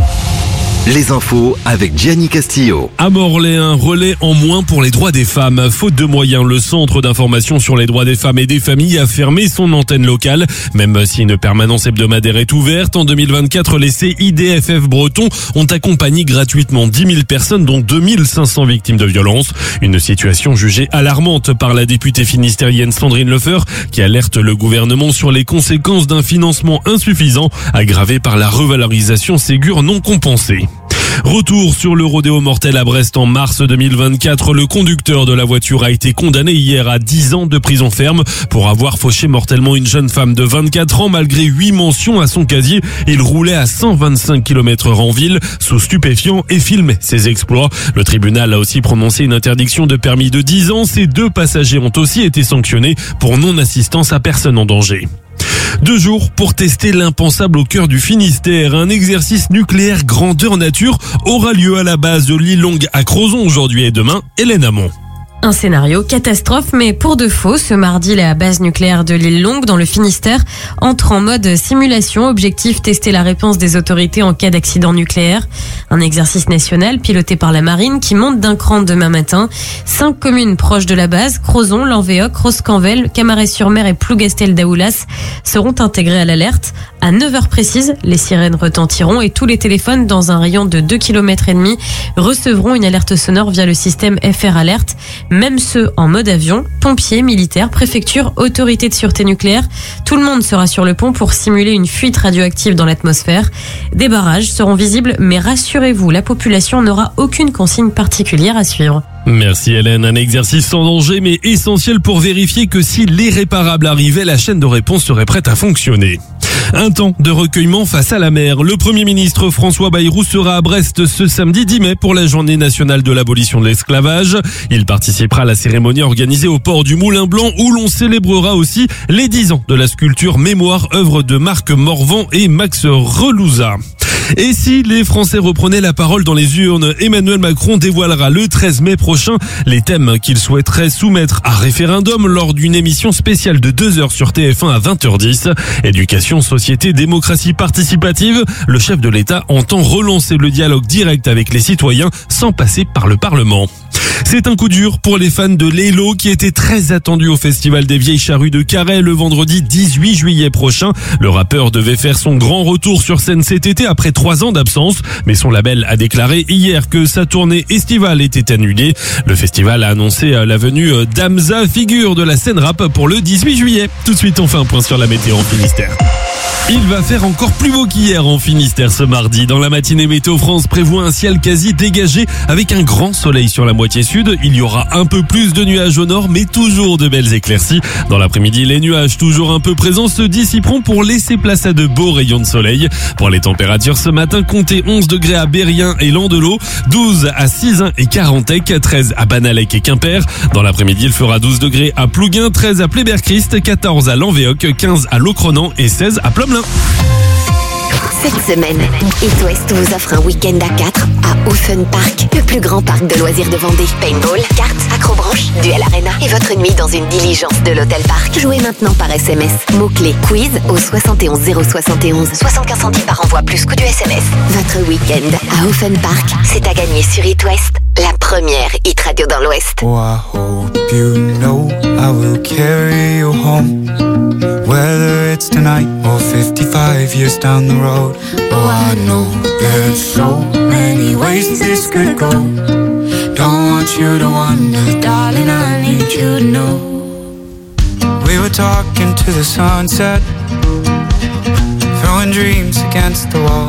Les infos avec Gianni Castillo. À Morlaix, un relais en moins pour les droits des femmes. Faute de moyens, le centre d'information sur les droits des femmes et des familles a fermé son antenne locale. Même si une permanence hebdomadaire est ouverte, en deux mille vingt-quatre, les C I D F F bretons ont accompagné gratuitement dix mille personnes, dont deux mille cinq cents victimes de violences. Une situation jugée alarmante par la députée finistérienne Sandrine Lefeur, qui alerte le gouvernement sur les conséquences d'un financement insuffisant, aggravé par la revalorisation Ségur non compensée. Retour sur le rodéo mortel à Brest en mars deux mille vingt-quatre. Le conducteur de la voiture a été condamné hier à dix ans de prison ferme pour avoir fauché mortellement une jeune femme de vingt-quatre ans malgré huit mentions à son casier. Il roulait à cent vingt-cinq kilomètres heure en ville sous stupéfiants et filmait ses exploits. Le tribunal a aussi prononcé une interdiction de permis de dix ans. Ces deux passagers ont aussi été sanctionnés pour non-assistance à personne en danger. Deux jours pour tester l'impensable au cœur du Finistère. Un exercice nucléaire grandeur nature aura lieu à la base de l'île Longue à Crozon aujourd'hui et demain. Hélène Amont. Un scénario catastrophe, mais pour de faux. Ce mardi, la base nucléaire de l'île Longue, dans le Finistère, entre en mode simulation. Objectif, tester la réponse des autorités en cas d'accident nucléaire. Un exercice national piloté par la marine qui monte d'un cran demain matin. Cinq communes proches de la base, Crozon, Lanvéoc, Roscanvel, Camaret-sur-Mer et Plougastel-Daoulas, seront intégrées à l'alerte. À neuf heures précises, les sirènes retentiront et tous les téléphones dans un rayon de deux kilomètres et demi recevront une alerte sonore via le système F R Alert. Même ceux en mode avion, pompiers, militaires, préfectures, autorités de sûreté nucléaire. Tout le monde sera sur le pont pour simuler une fuite radioactive dans l'atmosphère. Des barrages seront visibles, mais rassurez-vous, la population n'aura aucune consigne particulière à suivre. Merci Hélène, un exercice sans danger mais essentiel pour vérifier que si l'irréparable arrivait, la chaîne de réponse serait prête à fonctionner. Un temps de recueillement face à la mer. Le Premier ministre François Bayrou sera à Brest ce samedi dix mai pour la journée nationale de l'abolition de l'esclavage. Il participera à la cérémonie organisée au port du Moulin Blanc où l'on célébrera aussi les dix ans de la sculpture Mémoire, œuvre de Marc Morvan et Max Relouza. Et si les Français reprenaient la parole dans les urnes, Emmanuel Macron dévoilera le treize mai prochain les thèmes qu'il souhaiterait soumettre à référendum lors d'une émission spéciale de deux heures sur T F un à vingt heures dix. Éducation, société, démocratie participative. Le chef de l'État entend relancer le dialogue direct avec les citoyens sans passer par le Parlement. C'est un coup dur pour les fans de Lélo qui étaient très attendus au Festival des Vieilles Charrues de Carhaix le vendredi dix-huit juillet prochain. Le rappeur devait faire son grand retour sur scène cet été après trois ans d'absence, mais son label a déclaré hier que sa tournée estivale était annulée. Le festival a annoncé la venue d'Hamza, figure de la scène rap, pour le dix-huit juillet. Tout de suite, on fait un point sur la météo en Finistère. Il va faire encore plus beau qu'hier en Finistère ce mardi. Dans la matinée, Météo France prévoit un ciel quasi dégagé avec un grand soleil sur la moitié sud. Il y aura un peu plus de nuages au nord, mais toujours de belles éclaircies. Dans l'après-midi, les nuages toujours un peu présents se dissiperont pour laisser place à de beaux rayons de soleil. Pour les températures ce matin, comptez onze degrés à Berrien et Landelot, douze à Sizun et Carantec, treize à Banalec et Quimper. Dans l'après-midi, il fera douze degrés à Plouguin, treize à Pleyber-Christ, quatorze à Lanvéoc, quinze à Locronan et seize à Plomelin. Cette semaine, It West vous offre un week-end à quatre à Ocean Park, le plus grand parc de loisirs de Vendée. Paintball, cartes, acrobranche, duel arena et votre nuit dans une diligence de l'Hôtel Parc. Jouez maintenant par S M S. Mots-clés quiz au soixante et onze zéro soixante et onze. soixante-quinze centimes par envoi plus coût du S M S. Votre week-end à Ocean Park, c'est à gagner sur It West, la première hit radio dans l'Ouest. Oh, I hope you know I will carry you home, whether it's tonight or fifty-five years down the road. Oh, I know there's so many ways this could go. Don't want you to wonder, darling, I need you to know. We were talking to the sunset, throwing dreams against the wall.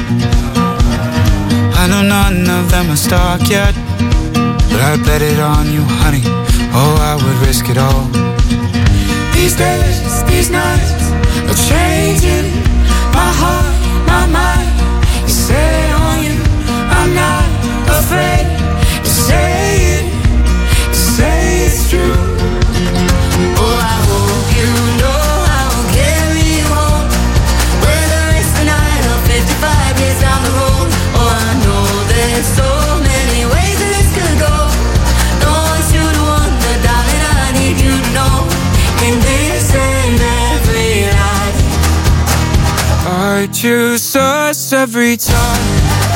I know none of them are stuck yet, but I bet it on you, honey. Oh, I would risk it all. These days, these nights are changing. My heart, my mind is set on you. I'm not afraid to say it, to say it's true. Oh, I hope you know I will carry you home, whether it's tonight or fifty-five years down the road. Oh, I know there's so many ways that this could go. Don't want you to wonder, darling, I need you to know. In this and every life, I choose us every time.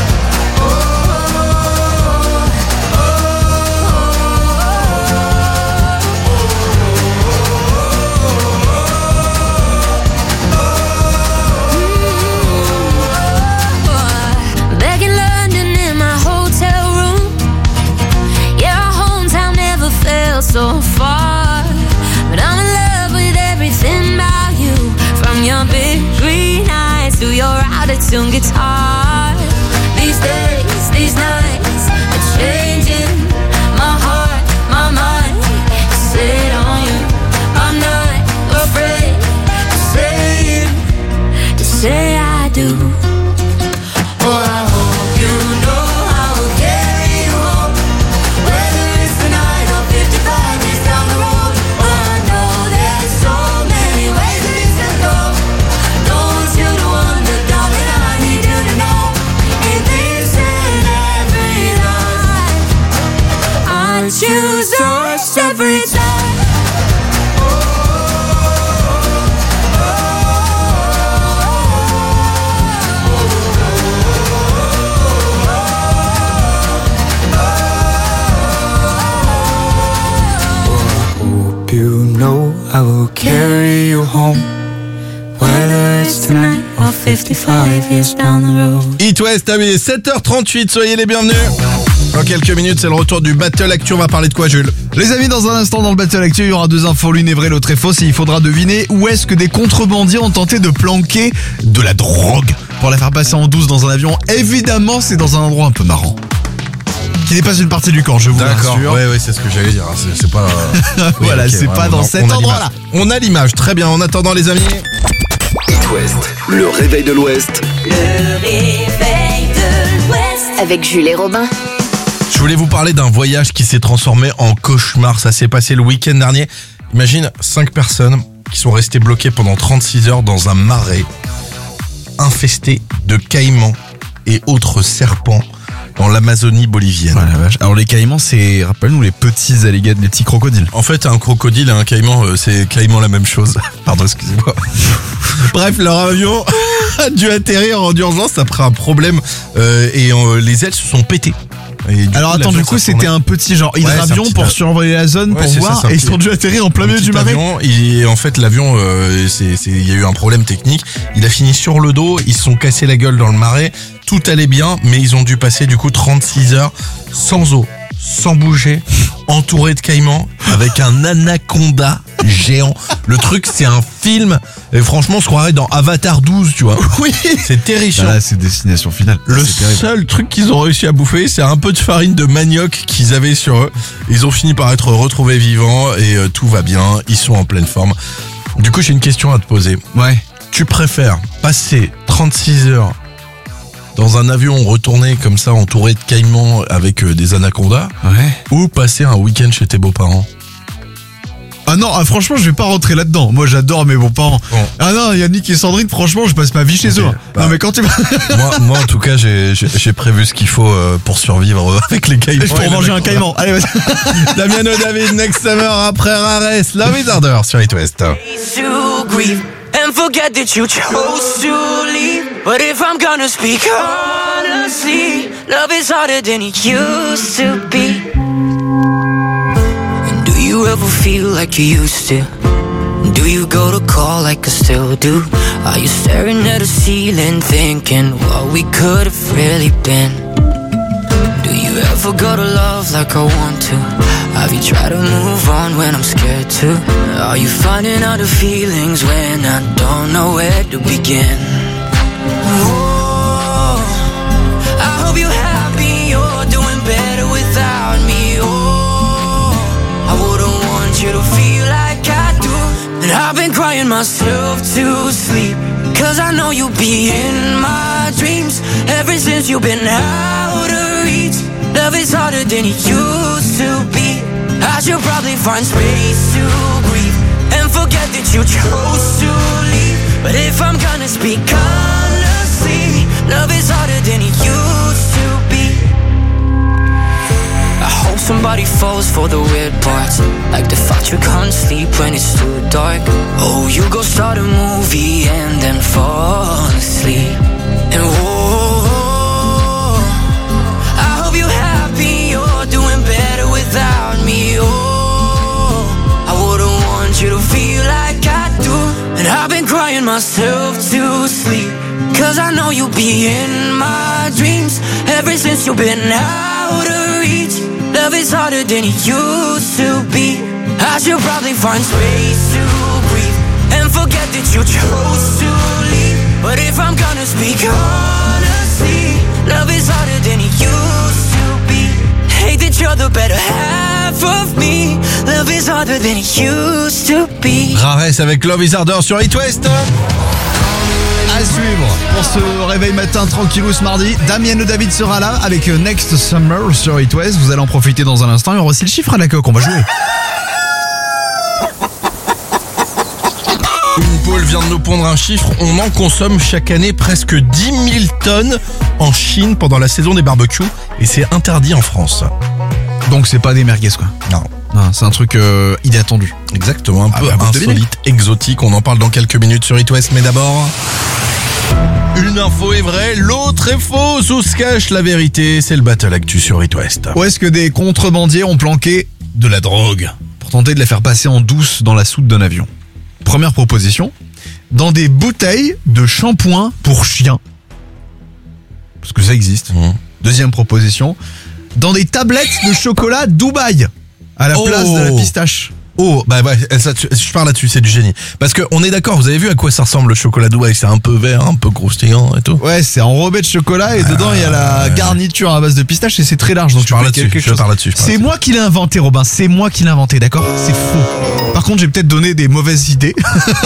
back in London in my hotel room. Yeah, our hometown never felt so far. But I'm in love with everything about you, from your big green eyes to your out-of-tune guitar. These days, these nights are changing. My heart, my mind is set on you. I'm not afraid to say it, to say I do. Oh, I hope you know I will carry you home, whether it's tonight or fifty-five years down the road. Oh, I know there's so many ways that this could go. Don't want you to wonder, darling, I need you to know. In this and every life, I choose us every time. Hope you know I will carry you home, whether it's tonight or fifty-five years down the road. It West, amis, sept heures trente-huit, soyez les bienvenus. Dans quelques minutes, c'est le retour du Battle Actu. On va parler de quoi, Jules? Les amis, dans un instant dans le Battle Actu, il y aura deux infos, l'une est vraie, l'autre est fausse, et il faudra deviner où est-ce que des contrebandiers ont tenté de planquer de la drogue pour la faire passer en douce dans un avion. Évidemment, c'est dans un endroit un peu marrant, qui n'est pas une partie du camp, je vous D'accord, rassure. ouais, ouais, c'est ce que j'allais dire. C'est, c'est pas. Oui, Voilà, ok, c'est pas vraiment, dans on- cet on a endroit-là. l'image. On a l'image, très bien. En attendant, les amis. It West, le réveil de l'Ouest. Le réveil de l'Ouest. Avec Jules et Robin. Je voulais vous parler d'un voyage qui s'est transformé en cauchemar. Ça s'est passé le week-end dernier. Imagine cinq personnes qui sont restées bloquées pendant trente-six heures dans un marais infesté de caïmans et autres serpents dans l'Amazonie bolivienne. Ouais, la vache. Alors les caïmans, c'est, rappelle-nous, les petits alligators, les petits crocodiles. En fait, un crocodile et un caïman, euh, c'est quasiment la même chose. Pardon, excusez-moi. Bref, leur avion a dû atterrir en urgence après un problème euh, et euh, les ailes se sont pétées. Et du Alors coup, attends, l'avion du coup, s'est c'était tourné. un petit genre Ouais, c'est un hydravion petit pour avion. survoler la zone, Ouais, pour c'est ça, voir, c'est un et ils petit- sont dû atterrir en plein un milieu petit du marais. avion, et en fait l'avion, euh, c'est, c'est, il y a eu un problème technique. Il a fini sur le dos, ils se sont cassés la gueule dans le marais. Tout allait bien, mais ils ont dû passer du coup trente-six heures sans eau, sans bouger, entourés de caïmans, avec un anaconda géant. Le truc, c'est un film. Et franchement, on se croirait dans Avatar douze, tu vois. Oui. C'est terrifiant. Bah là, c'est destination finale. Le C'est terrible. seul truc qu'ils ont réussi à bouffer, c'est un peu de farine de manioc qu'ils avaient sur eux. Ils ont fini par être retrouvés vivants et euh, tout va bien. Ils sont en pleine forme. Du coup, j'ai une question à te poser. Ouais. Tu préfères passer trente-six heures dans un avion retourné comme ça, entouré de caïmans avec euh, des anacondas, Ouais. ou passer un week-end chez tes beaux-parents? Ah non, ah, franchement, je vais pas rentrer là-dedans. Moi, j'adore mes beaux-parents. Bon. Ah non, Yannick et Sandrine, franchement, je passe ma vie chez Ok, eux. hein. bah. Non, mais quand tu vas... moi, moi, en tout cas, j'ai, j'ai, j'ai prévu ce qu'il faut euh, pour survivre euh, avec les caïmans. Je peux et manger un l'anaconda. caïman. Allez, vas-y. Damiano David, Next Summer, après Rares, Love is Harder sur It West. To grieve and forget that you chose to leave. But if I'm gonna speak honestly, love is harder than it used to be. And do you ever feel like you used to? Do you go to call like I still do? Are you staring at the ceiling thinking what we could have really been? Do you ever go to love like I want to? Have you tried to move on when I'm scared to? Are you finding out the feelings when I don't know where to begin? Oh, I hope you're happy, you're doing better without me. Oh, I wouldn't want you to feel like I do. And I've been crying myself to sleep, 'cause Cause I know you'll be in my dreams ever since you've been out of reach. Love is harder than it used to be. I should probably find space to breathe and forget that you chose to leave. But if I'm gonna speak honestly, love is harder than it used to be. I hope somebody falls for the weird parts, like the fact you can't sleep when it's too dark. Oh, you go start a movie and then fall asleep. And whoa, I hope you're happy, you're doing better without me. Oh, I wouldn't want you to feel like I do. And I've been crying myself to sleep, cause I know you'll be in my dreams ever since you've been out of reach. Love is harder than it used to be. I should probably find space to breathe and forget that you chose to leave. But if I'm gonna speak honestly, love is harder than it used to be. Hate that you're the better half of me. Love is harder than it used to be. Rares avec Love is Harder sur It West. À suivre pour ce réveil matin tranquillou ce mardi. Damien Le David sera là avec Next Summer sur It West. Vous allez en profiter dans un instant. Il y aura aussi le chiffre à la coque. On va jouer. Une poule vient de nous pondre un chiffre. On en consomme chaque année presque dix mille tonnes en Chine pendant la saison des barbecues. Et c'est interdit en France. Donc c'est pas des merguez quoi. Non. Non, c'est un truc euh, inattendu. Exactement, un ah peu bah, insolite, exotique. On en parle dans quelques minutes sur It West. Mais d'abord, une info est vraie, l'autre est fausse. Où se cache la vérité? C'est le battle actu sur It West. Où est-ce que des contrebandiers ont planqué de la drogue pour tenter de la faire passer en douce dans la soute d'un avion? Première proposition, dans des bouteilles de shampoing pour chiens. Parce que ça existe. Mmh. Deuxième proposition, dans des tablettes de chocolat Dubaï à la oh. place de la pistache. Oh, bah ouais, ça, je parle là-dessus, c'est du génie. Parce que on est d'accord, vous avez vu à quoi ça ressemble le chocolat Dubaï? C'est un peu vert, un peu croustillant et tout. Ouais, c'est enrobé de chocolat et ah, dedans il y a la garniture à base de pistache et c'est très large. Donc je tu parle là-dessus, je parle là-dessus. C'est moi qui l'ai inventé, Robin, c'est moi qui l'ai inventé, d'accord? C'est faux. Par contre, j'ai peut-être donné des mauvaises idées.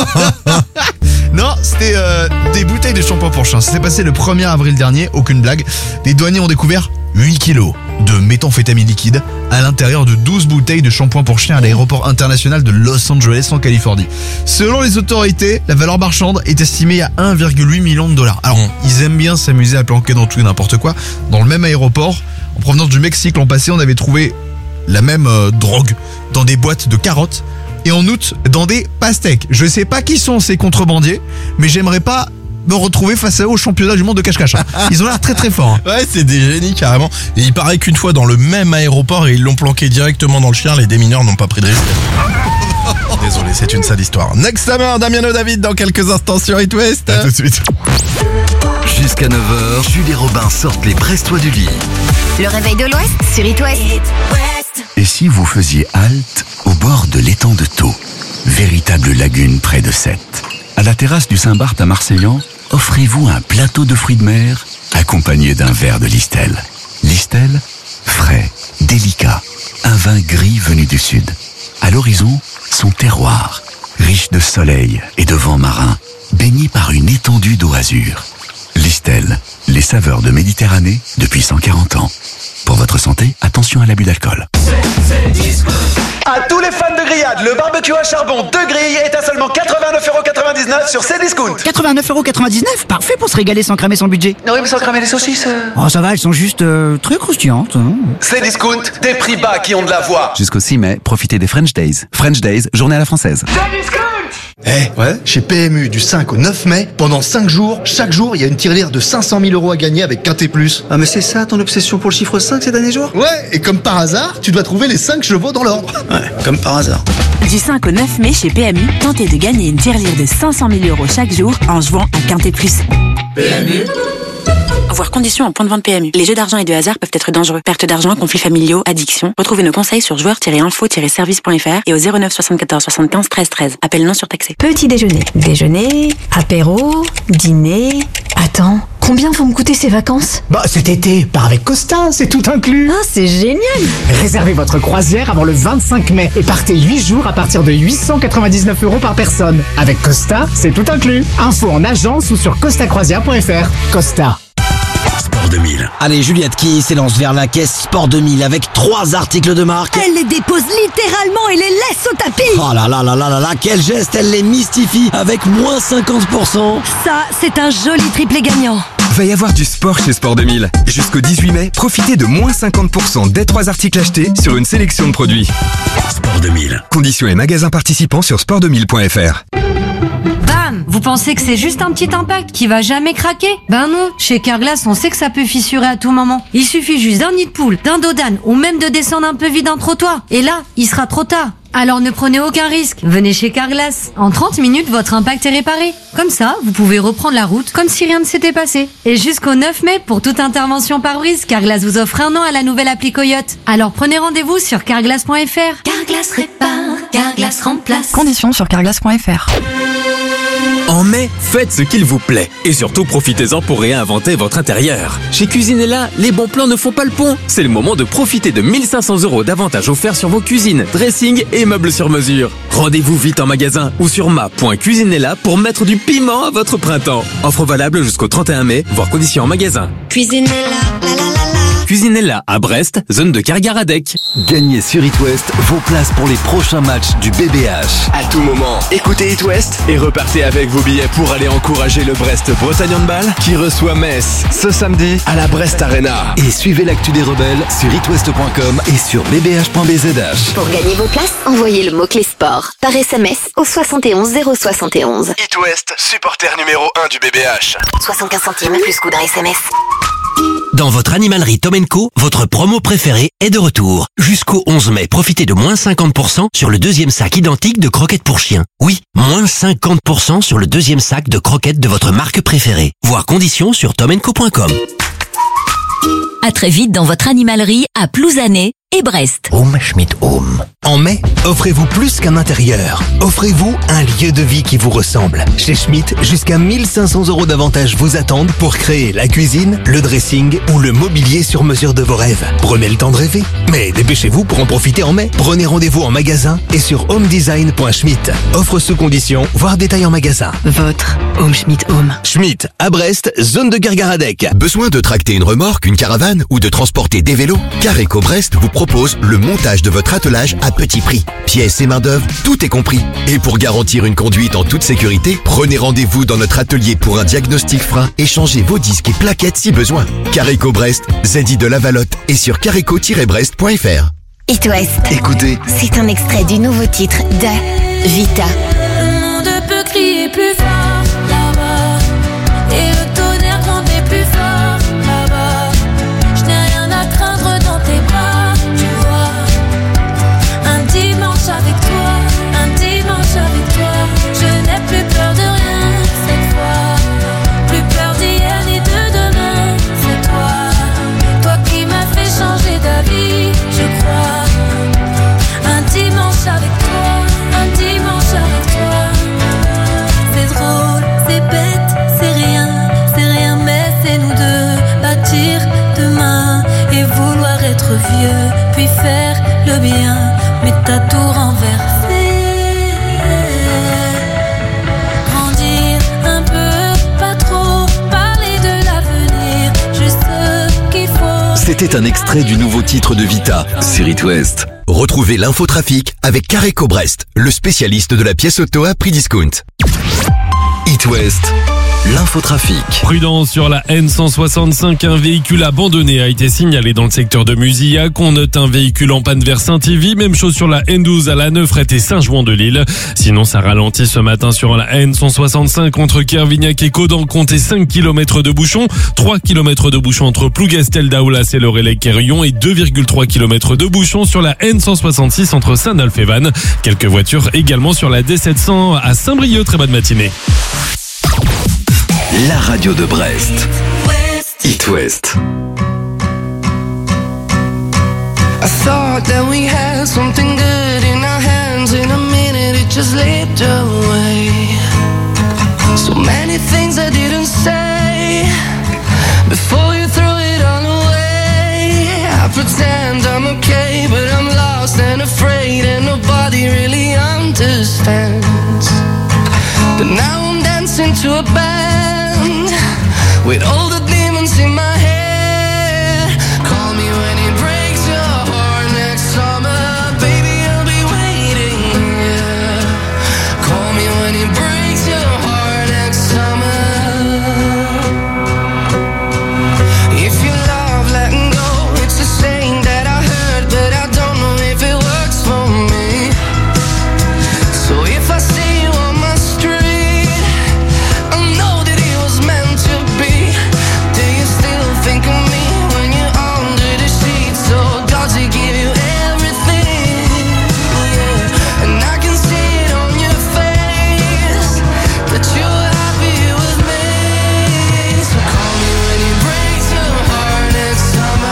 Non, c'était euh, des bouteilles de shampoing pour chiens. Ça s'est passé le premier avril dernier, aucune blague. Des douaniers ont découvert huit kilos de méthamphétamine liquide à l'intérieur de douze bouteilles de shampoing pour chiens à l'aéroport international de Los Angeles en Californie. Selon les autorités, la valeur marchande est estimée à un virgule huit million de dollars. Alors, mmh. ils aiment bien s'amuser à planquer dans tout et n'importe quoi. Dans le même aéroport, en provenance du Mexique l'an passé, on avait trouvé la même euh, drogue dans des boîtes de carottes et en août dans des pastèques. Je sais pas qui sont ces contrebandiers, mais j'aimerais pas me retrouver face à eux au championnat du monde de cache-cache. Ils ont l'air très très forts. Ouais, c'est des génies carrément. Et il paraît qu'une fois dans le même aéroport et ils l'ont planqué directement dans le chien, les démineurs n'ont pas pris de risque. Désolé, c'est une sale histoire. Next Summer, Damien Le David dans quelques instants sur It West. À tout de suite. Jusqu'à neuf heures, Jules et Robin sortent les Brestois du lit. Le réveil de l'Ouest sur It West. Et si vous faisiez halte au bord de l'étang de Thau, véritable lagune près de Sète? À la terrasse du Saint-Barth à Marseillan, offrez-vous un plateau de fruits de mer accompagné d'un verre de Listel. Listel, frais, délicat, un vin gris venu du sud. À l'horizon, son terroir, riche de soleil et de vent marin, baigné par une étendue d'eau azur. Listel, les saveurs de Méditerranée depuis cent quarante ans. Pour votre santé, attention à l'abus d'alcool. À tous les fans de grillade, le barbecue à charbon de grille est à seulement quatre-vingt-neuf euros quatre-vingt-dix-neuf sur Cdiscount. quatre-vingt-neuf euros quatre-vingt-dix-neuf, parfait pour se régaler sans cramer son budget. Oui, mais sans cramer les saucisses. Oh, ça va, elles sont juste euh, très croustillantes. Hein. Cdiscount, des prix bas qui ont de la voix. Jusqu'au six mai, profitez des French Days. French Days, journée à la française. Eh, hey, ouais. Chez P M U, du cinq au neuf mai, pendant cinq jours, chaque jour, il y a une tirelire de cinq cent mille euros à gagner avec Quintet Plus. Ah, mais c'est ça ton obsession pour le chiffre cinq ces derniers jours? Ouais, et comme par hasard, tu dois trouver les cinq chevaux dans l'ordre. Ouais, comme par hasard. Du cinq au neuf mai chez P M U, tentez de gagner une tirelire de cinq cent mille euros chaque jour en jouant à Quintet Plus. P M U. Voir conditions en point de vente P M U. Les jeux d'argent et de hasard peuvent être dangereux. Perte d'argent, conflits familiaux, addiction. Retrouvez nos conseils sur joueurs tiret info tiret service point f r et au zéro neuf soixante-quatorze soixante-quinze treize treize. Appel non surtaxé. Petit déjeuner, déjeuner, apéro, dîner. Attends, Combien vont me coûter ces vacances? Bah cet été, pars avec Costa, c'est tout inclus. Ah, c'est génial! Réservez votre croisière avant le vingt-cinq mai et partez huit jours à partir de huit cent quatre-vingt-dix-neuf euros par personne. Avec Costa, c'est tout inclus. Info en agence ou sur costa croisière point f r. Costa. Sport deux mille. Allez, Juliette qui s'élance vers la caisse Sport deux mille avec trois articles de marque. Elle les dépose littéralement et les laisse au tapis. Oh là là là là là là, quel geste, elle les mystifie avec moins cinquante pour cent. Ça, c'est un joli triplé gagnant. Va y avoir du sport chez Sport deux mille. Jusqu'au dix-huit mai, profitez de moins cinquante pour cent des trois articles achetés sur une sélection de produits. Sport deux mille. Conditions et magasins participants sur sport deux mille point f r. Bam! Vous pensez que c'est juste un petit impact qui va jamais craquer? Ben non, chez Carglass, on sait que ça peut fissurer à tout moment. Il suffit juste d'un nid de poule, d'un dos d'âne ou même de descendre un peu vite un trottoir. Et là, il sera trop tard. Alors ne prenez aucun risque, venez chez Carglass. En trente minutes, votre impact est réparé. Comme ça, vous pouvez reprendre la route comme si rien ne s'était passé. Et jusqu'au neuf mai, pour toute intervention pare-brise, Carglass vous offre un an à la nouvelle appli Coyote. Alors prenez rendez-vous sur carglass point f r. Carglass répare, Carglass remplace. Conditions sur carglass point f r. En mai, faites ce qu'il vous plaît. Et surtout, profitez-en pour réinventer votre intérieur. Chez Cuisinella, les bons plans ne font pas le pont. C'est le moment de profiter de mille cinq cents euros d'avantages offerts sur vos cuisines, dressing et meubles sur mesure. Rendez-vous vite en magasin ou sur ma point cuisinella pour mettre du piment à votre printemps. Offre valable jusqu'au trente et un mai, voire conditions en magasin. Cuisinella, la la la la. Cuisinella à Brest, zone de Kergaradec. Gagnez sur It West vos places pour les prochains matchs du B B H. À tout moment, écoutez It West et repartez avec vos billets pour aller encourager le Brest-Bretagne Handball qui reçoit Metz ce samedi à la Brest Arena. Et suivez l'actu des rebelles sur itwest point com et sur b b h point b z h. Pour gagner vos places, envoyez le mot-clé sport par S M S au soixante et onze zéro soixante et onze. It West, supporter numéro un du B B H. soixante-quinze centimes plus coût d'un S M S. Dans votre animalerie Tom and Co, votre promo préférée est de retour. Jusqu'au onze mai, profitez de moins cinquante pour cent sur le deuxième sac identique de croquettes pour chiens. Oui, moins cinquante pour cent sur le deuxième sac de croquettes de votre marque préférée. Voir conditions sur tom and co point com. À très vite dans votre animalerie à Plouzané et Brest. Home Schmidt Home. En mai, offrez-vous plus qu'un intérieur. Offrez-vous un lieu de vie qui vous ressemble. Chez Schmidt, jusqu'à mille cinq cents euros d'avantages vous attendent pour créer la cuisine, le dressing ou le mobilier sur mesure de vos rêves. Prenez le temps de rêver. Mais dépêchez-vous pour en profiter en mai. Prenez rendez-vous en magasin et sur homedesign point schmidt. Offre sous condition, voire détail en magasin. Votre Home Schmidt Home. Schmidt, à Brest, zone de Kergaradec. Besoin de tracter une remorque, une caravane ou de transporter des vélos? Careco Brest vous propose le montage de votre attelage à petit prix. Pièces et main d'œuvre, tout est compris. Et pour garantir une conduite en toute sécurité, prenez rendez-vous dans notre atelier pour un diagnostic frein et changez vos disques et plaquettes si besoin. Careco Brest, Z I de la Valotte et sur careco tiret brest point f r. It West. Écoutez. C'est un extrait du nouveau titre de Vita. Le monde peut crier plus fort là-bas et le tonnerre gronder plus fort là-bas. Je n'ai rien à craindre dans tes bras, tu vois. Un dimanche avec toi, un dimanche avec toi. Je n'ai plus peur de rien cette fois. Plus peur d'hier ni de demain, c'est toi. Toi qui m'as fait changer d'avis, je crois. Un dimanche avec toi, un dimanche avec toi. C'est drôle, c'est bête, c'est rien, c'est rien, mais c'est nous deux. Bâtir demain et vouloir être vieux, puis faire le bien, mais t'as tout renversé. Grandir un peu, pas trop, parler de l'avenir, juste ce qu'il faut. C'était un extrait du nouveau titre de Vita sur It West. Retrouvez l'infotrafic avec Careco Brest, le spécialiste de la pièce auto à prix discount. It West, l'infotrafic. Prudence sur la N cent soixante-cinq, un véhicule abandonné a été signalé dans le secteur de Musillac. On note un véhicule en panne vers Saint-Yvi, même chose sur la N douze à la Neufrette et Saint-Jouan-de-l'Île. Sinon, ça ralentit ce matin sur la N cent soixante-cinq entre Kervignac et Caudan, comptez cinq kilomètres de bouchons, trois kilomètres de bouchons entre Plougastel, Daoulas et Lorélec-Quérillon et deux virgule trois kilomètres de bouchons sur la N cent soixante-six entre Saint-Nolf et Vannes. Quelques voitures également sur la D sept cents à Saint-Brieuc. Très bonne matinée. La radio de Brest. It West. I thought that we had something good in our hands. In a minute it just slipped away. So many things I didn't say. pretend I'm okay, but I'm lost and afraid, and nobody really understands. But now I'm dancing to a band with all the demons in my head. Call me when it breaks your heart next summer, baby, I'll be waiting here. Call me when it breaks your heart next summer. If you love letting go, it's a saying that I heard, but I don't know if it works for me. So if I see you on my street, I know that it was meant to be. Do you still think of me when you're under the sheets? So does it give you everything? Yeah, and I can see it on your face that you're happy with me. So call me when it breaks your heart next summer.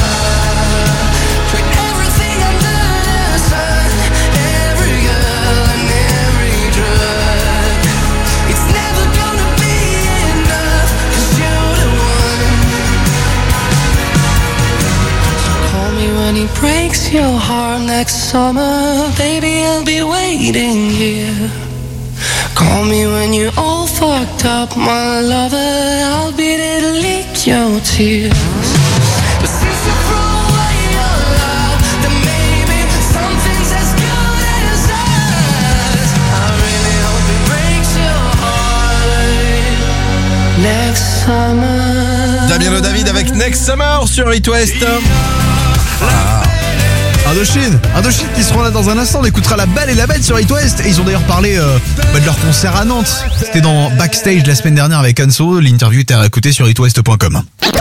Put everything under the sun, every girl and every drug. It's never gonna be enough, 'cause you're the one. So call me when it breaks your heart next summer, baby, I'll be waiting here. Call me when you're all fucked up, my lover, I'll be there to lick your tears. But since you threw away your love, then maybe something's as good as us. I really hope it breaks your heart next summer. Damien David avec Next Summer sur It West. Ah. Indochine, Indochine qui seront là dans un instant. On écoutera La Belle et la Bête sur It West. Et ils ont d'ailleurs parlé euh, bah, de leur concert à Nantes. C'était dans Backstage la semaine dernière avec Anso. L'interview était à écouter sur itwest point com.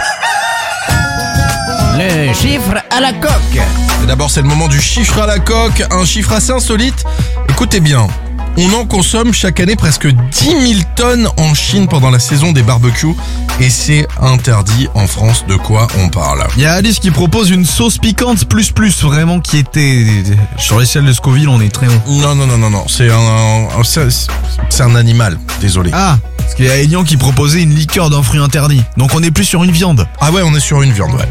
Le chiffre à la coque. Et d'abord, c'est le moment du chiffre à la coque. Un chiffre assez insolite. Écoutez bien. On en consomme chaque année presque dix mille tonnes en Chine pendant la saison des barbecues. Et c'est interdit en France. De quoi on parle? Il y a Alice qui propose une sauce piquante plus plus, vraiment qui était sur l'échelle de Scoville, on est très haut. Non, non, non, non, non. C'est un, un c'est, c'est un animal. Désolé. Ah, parce qu'il y a Elian qui proposait une liqueur d'un fruit interdit. Donc on est plus sur une viande. Ah ouais, on est sur une viande, ouais.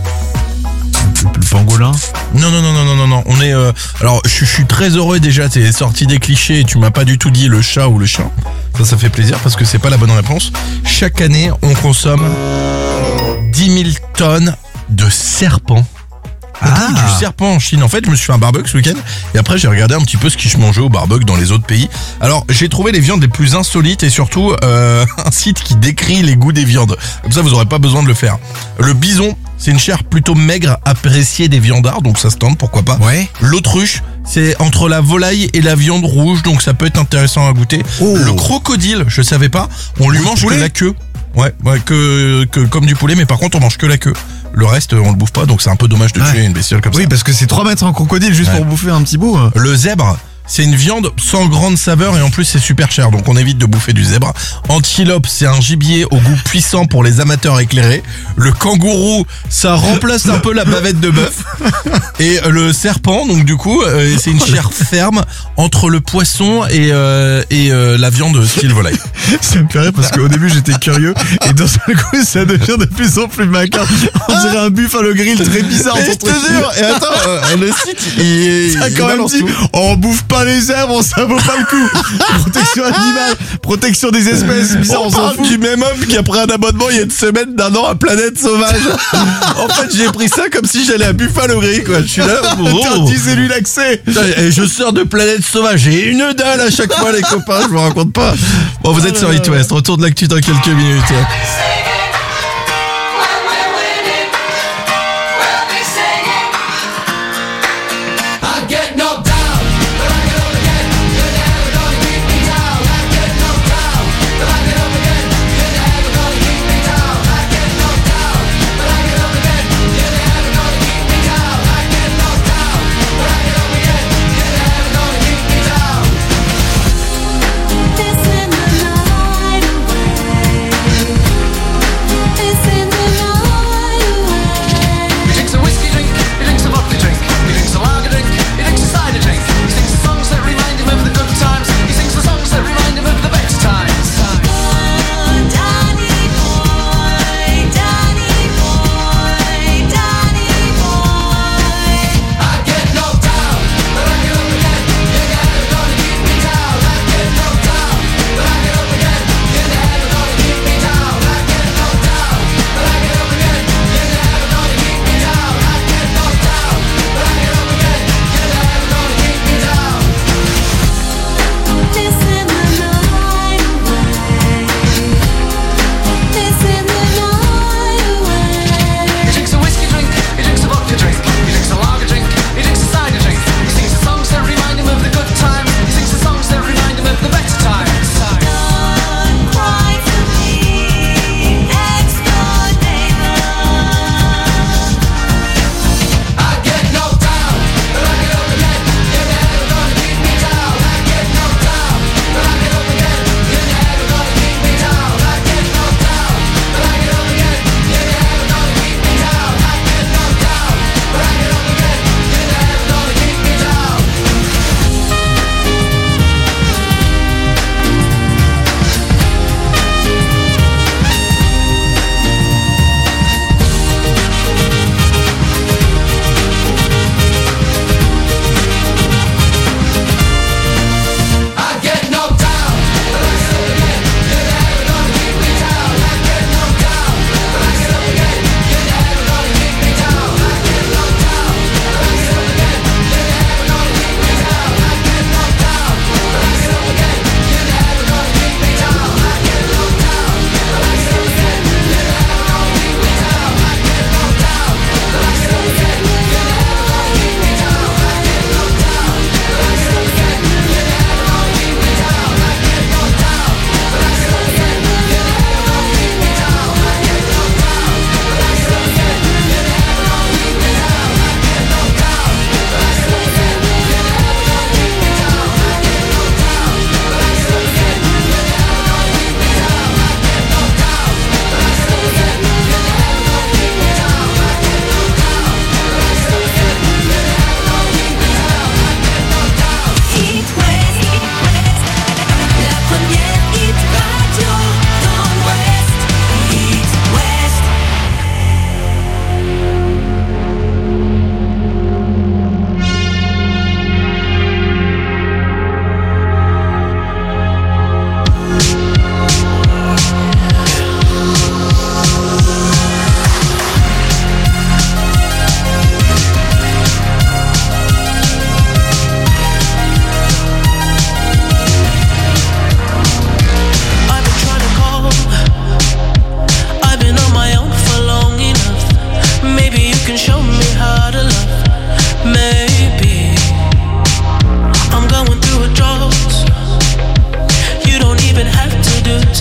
Le pangolin? Non, non, non, non, non, non, non. On est. Euh, alors, je, je suis très heureux déjà. T'es sorti des clichés et tu m'as pas du tout dit le chat ou le chien. Ça, ça fait plaisir parce que c'est pas la bonne réponse. Chaque année, on consomme dix mille tonnes de serpents. On Ah. bouffe du serpent en Chine. En fait, je me suis fait un barbecue ce week-end et après j'ai regardé un petit peu ce qui se mangeait au barbecue dans les autres pays. Alors, j'ai trouvé les viandes les plus insolites et surtout euh, un site qui décrit les goûts des viandes. Comme ça, vous aurez pas besoin de le faire. Le bison, c'est une chair plutôt maigre, appréciée des viandards, donc ça se tente, pourquoi pas. Ouais. L'autruche, c'est entre la volaille et la viande rouge, donc ça peut être intéressant à goûter. Oh. Le crocodile, je savais pas, on lui Du mange poulet que la queue. Ouais, ouais, que, que comme du poulet, mais par contre on mange que la queue. Le reste, on le bouffe pas, donc c'est un peu dommage de Ouais. tuer une bestiole comme Oui, ça. parce que c'est trois mètres en crocodile juste Ouais. pour bouffer un petit bout. Le zèbre, c'est une viande sans grande saveur et en plus c'est super cher, donc on évite de bouffer du zèbre. Antilope, c'est un gibier au goût puissant pour les amateurs éclairés. Le kangourou, ça remplace un peu la bavette de bœuf. Et le serpent, donc du coup, euh, c'est une chair ferme entre le poisson et, euh, et euh, la viande style volaille. Ça me fait rire parce qu'au début j'étais curieux et d'un seul coup ça devient de plus en plus macabre. On dirait un buffalo grill très bizarre. Et je te jure, et attends, euh, le site, il, ça a il quand même balance dit, tout. on bouffe pas les zèbres, ça vaut pas le coup. Protection animale, protection des espèces, bizarre, on, On s'en parle fout. du même homme qui a pris un abonnement il y a une semaine d'un an à Planète Sauvage. En fait, j'ai pris ça comme si j'allais à Buffalo Grill, quoi. Je suis là, oh. Interdisez-lui l'accès. Putain, et je sors de Planète Sauvage, j'ai une dalle à chaque fois, les copains, je vous raconte pas. Bon, vous êtes sur It West, retour de l'actu dans quelques minutes.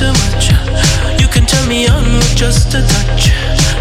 too much. You can turn me on with just a touch.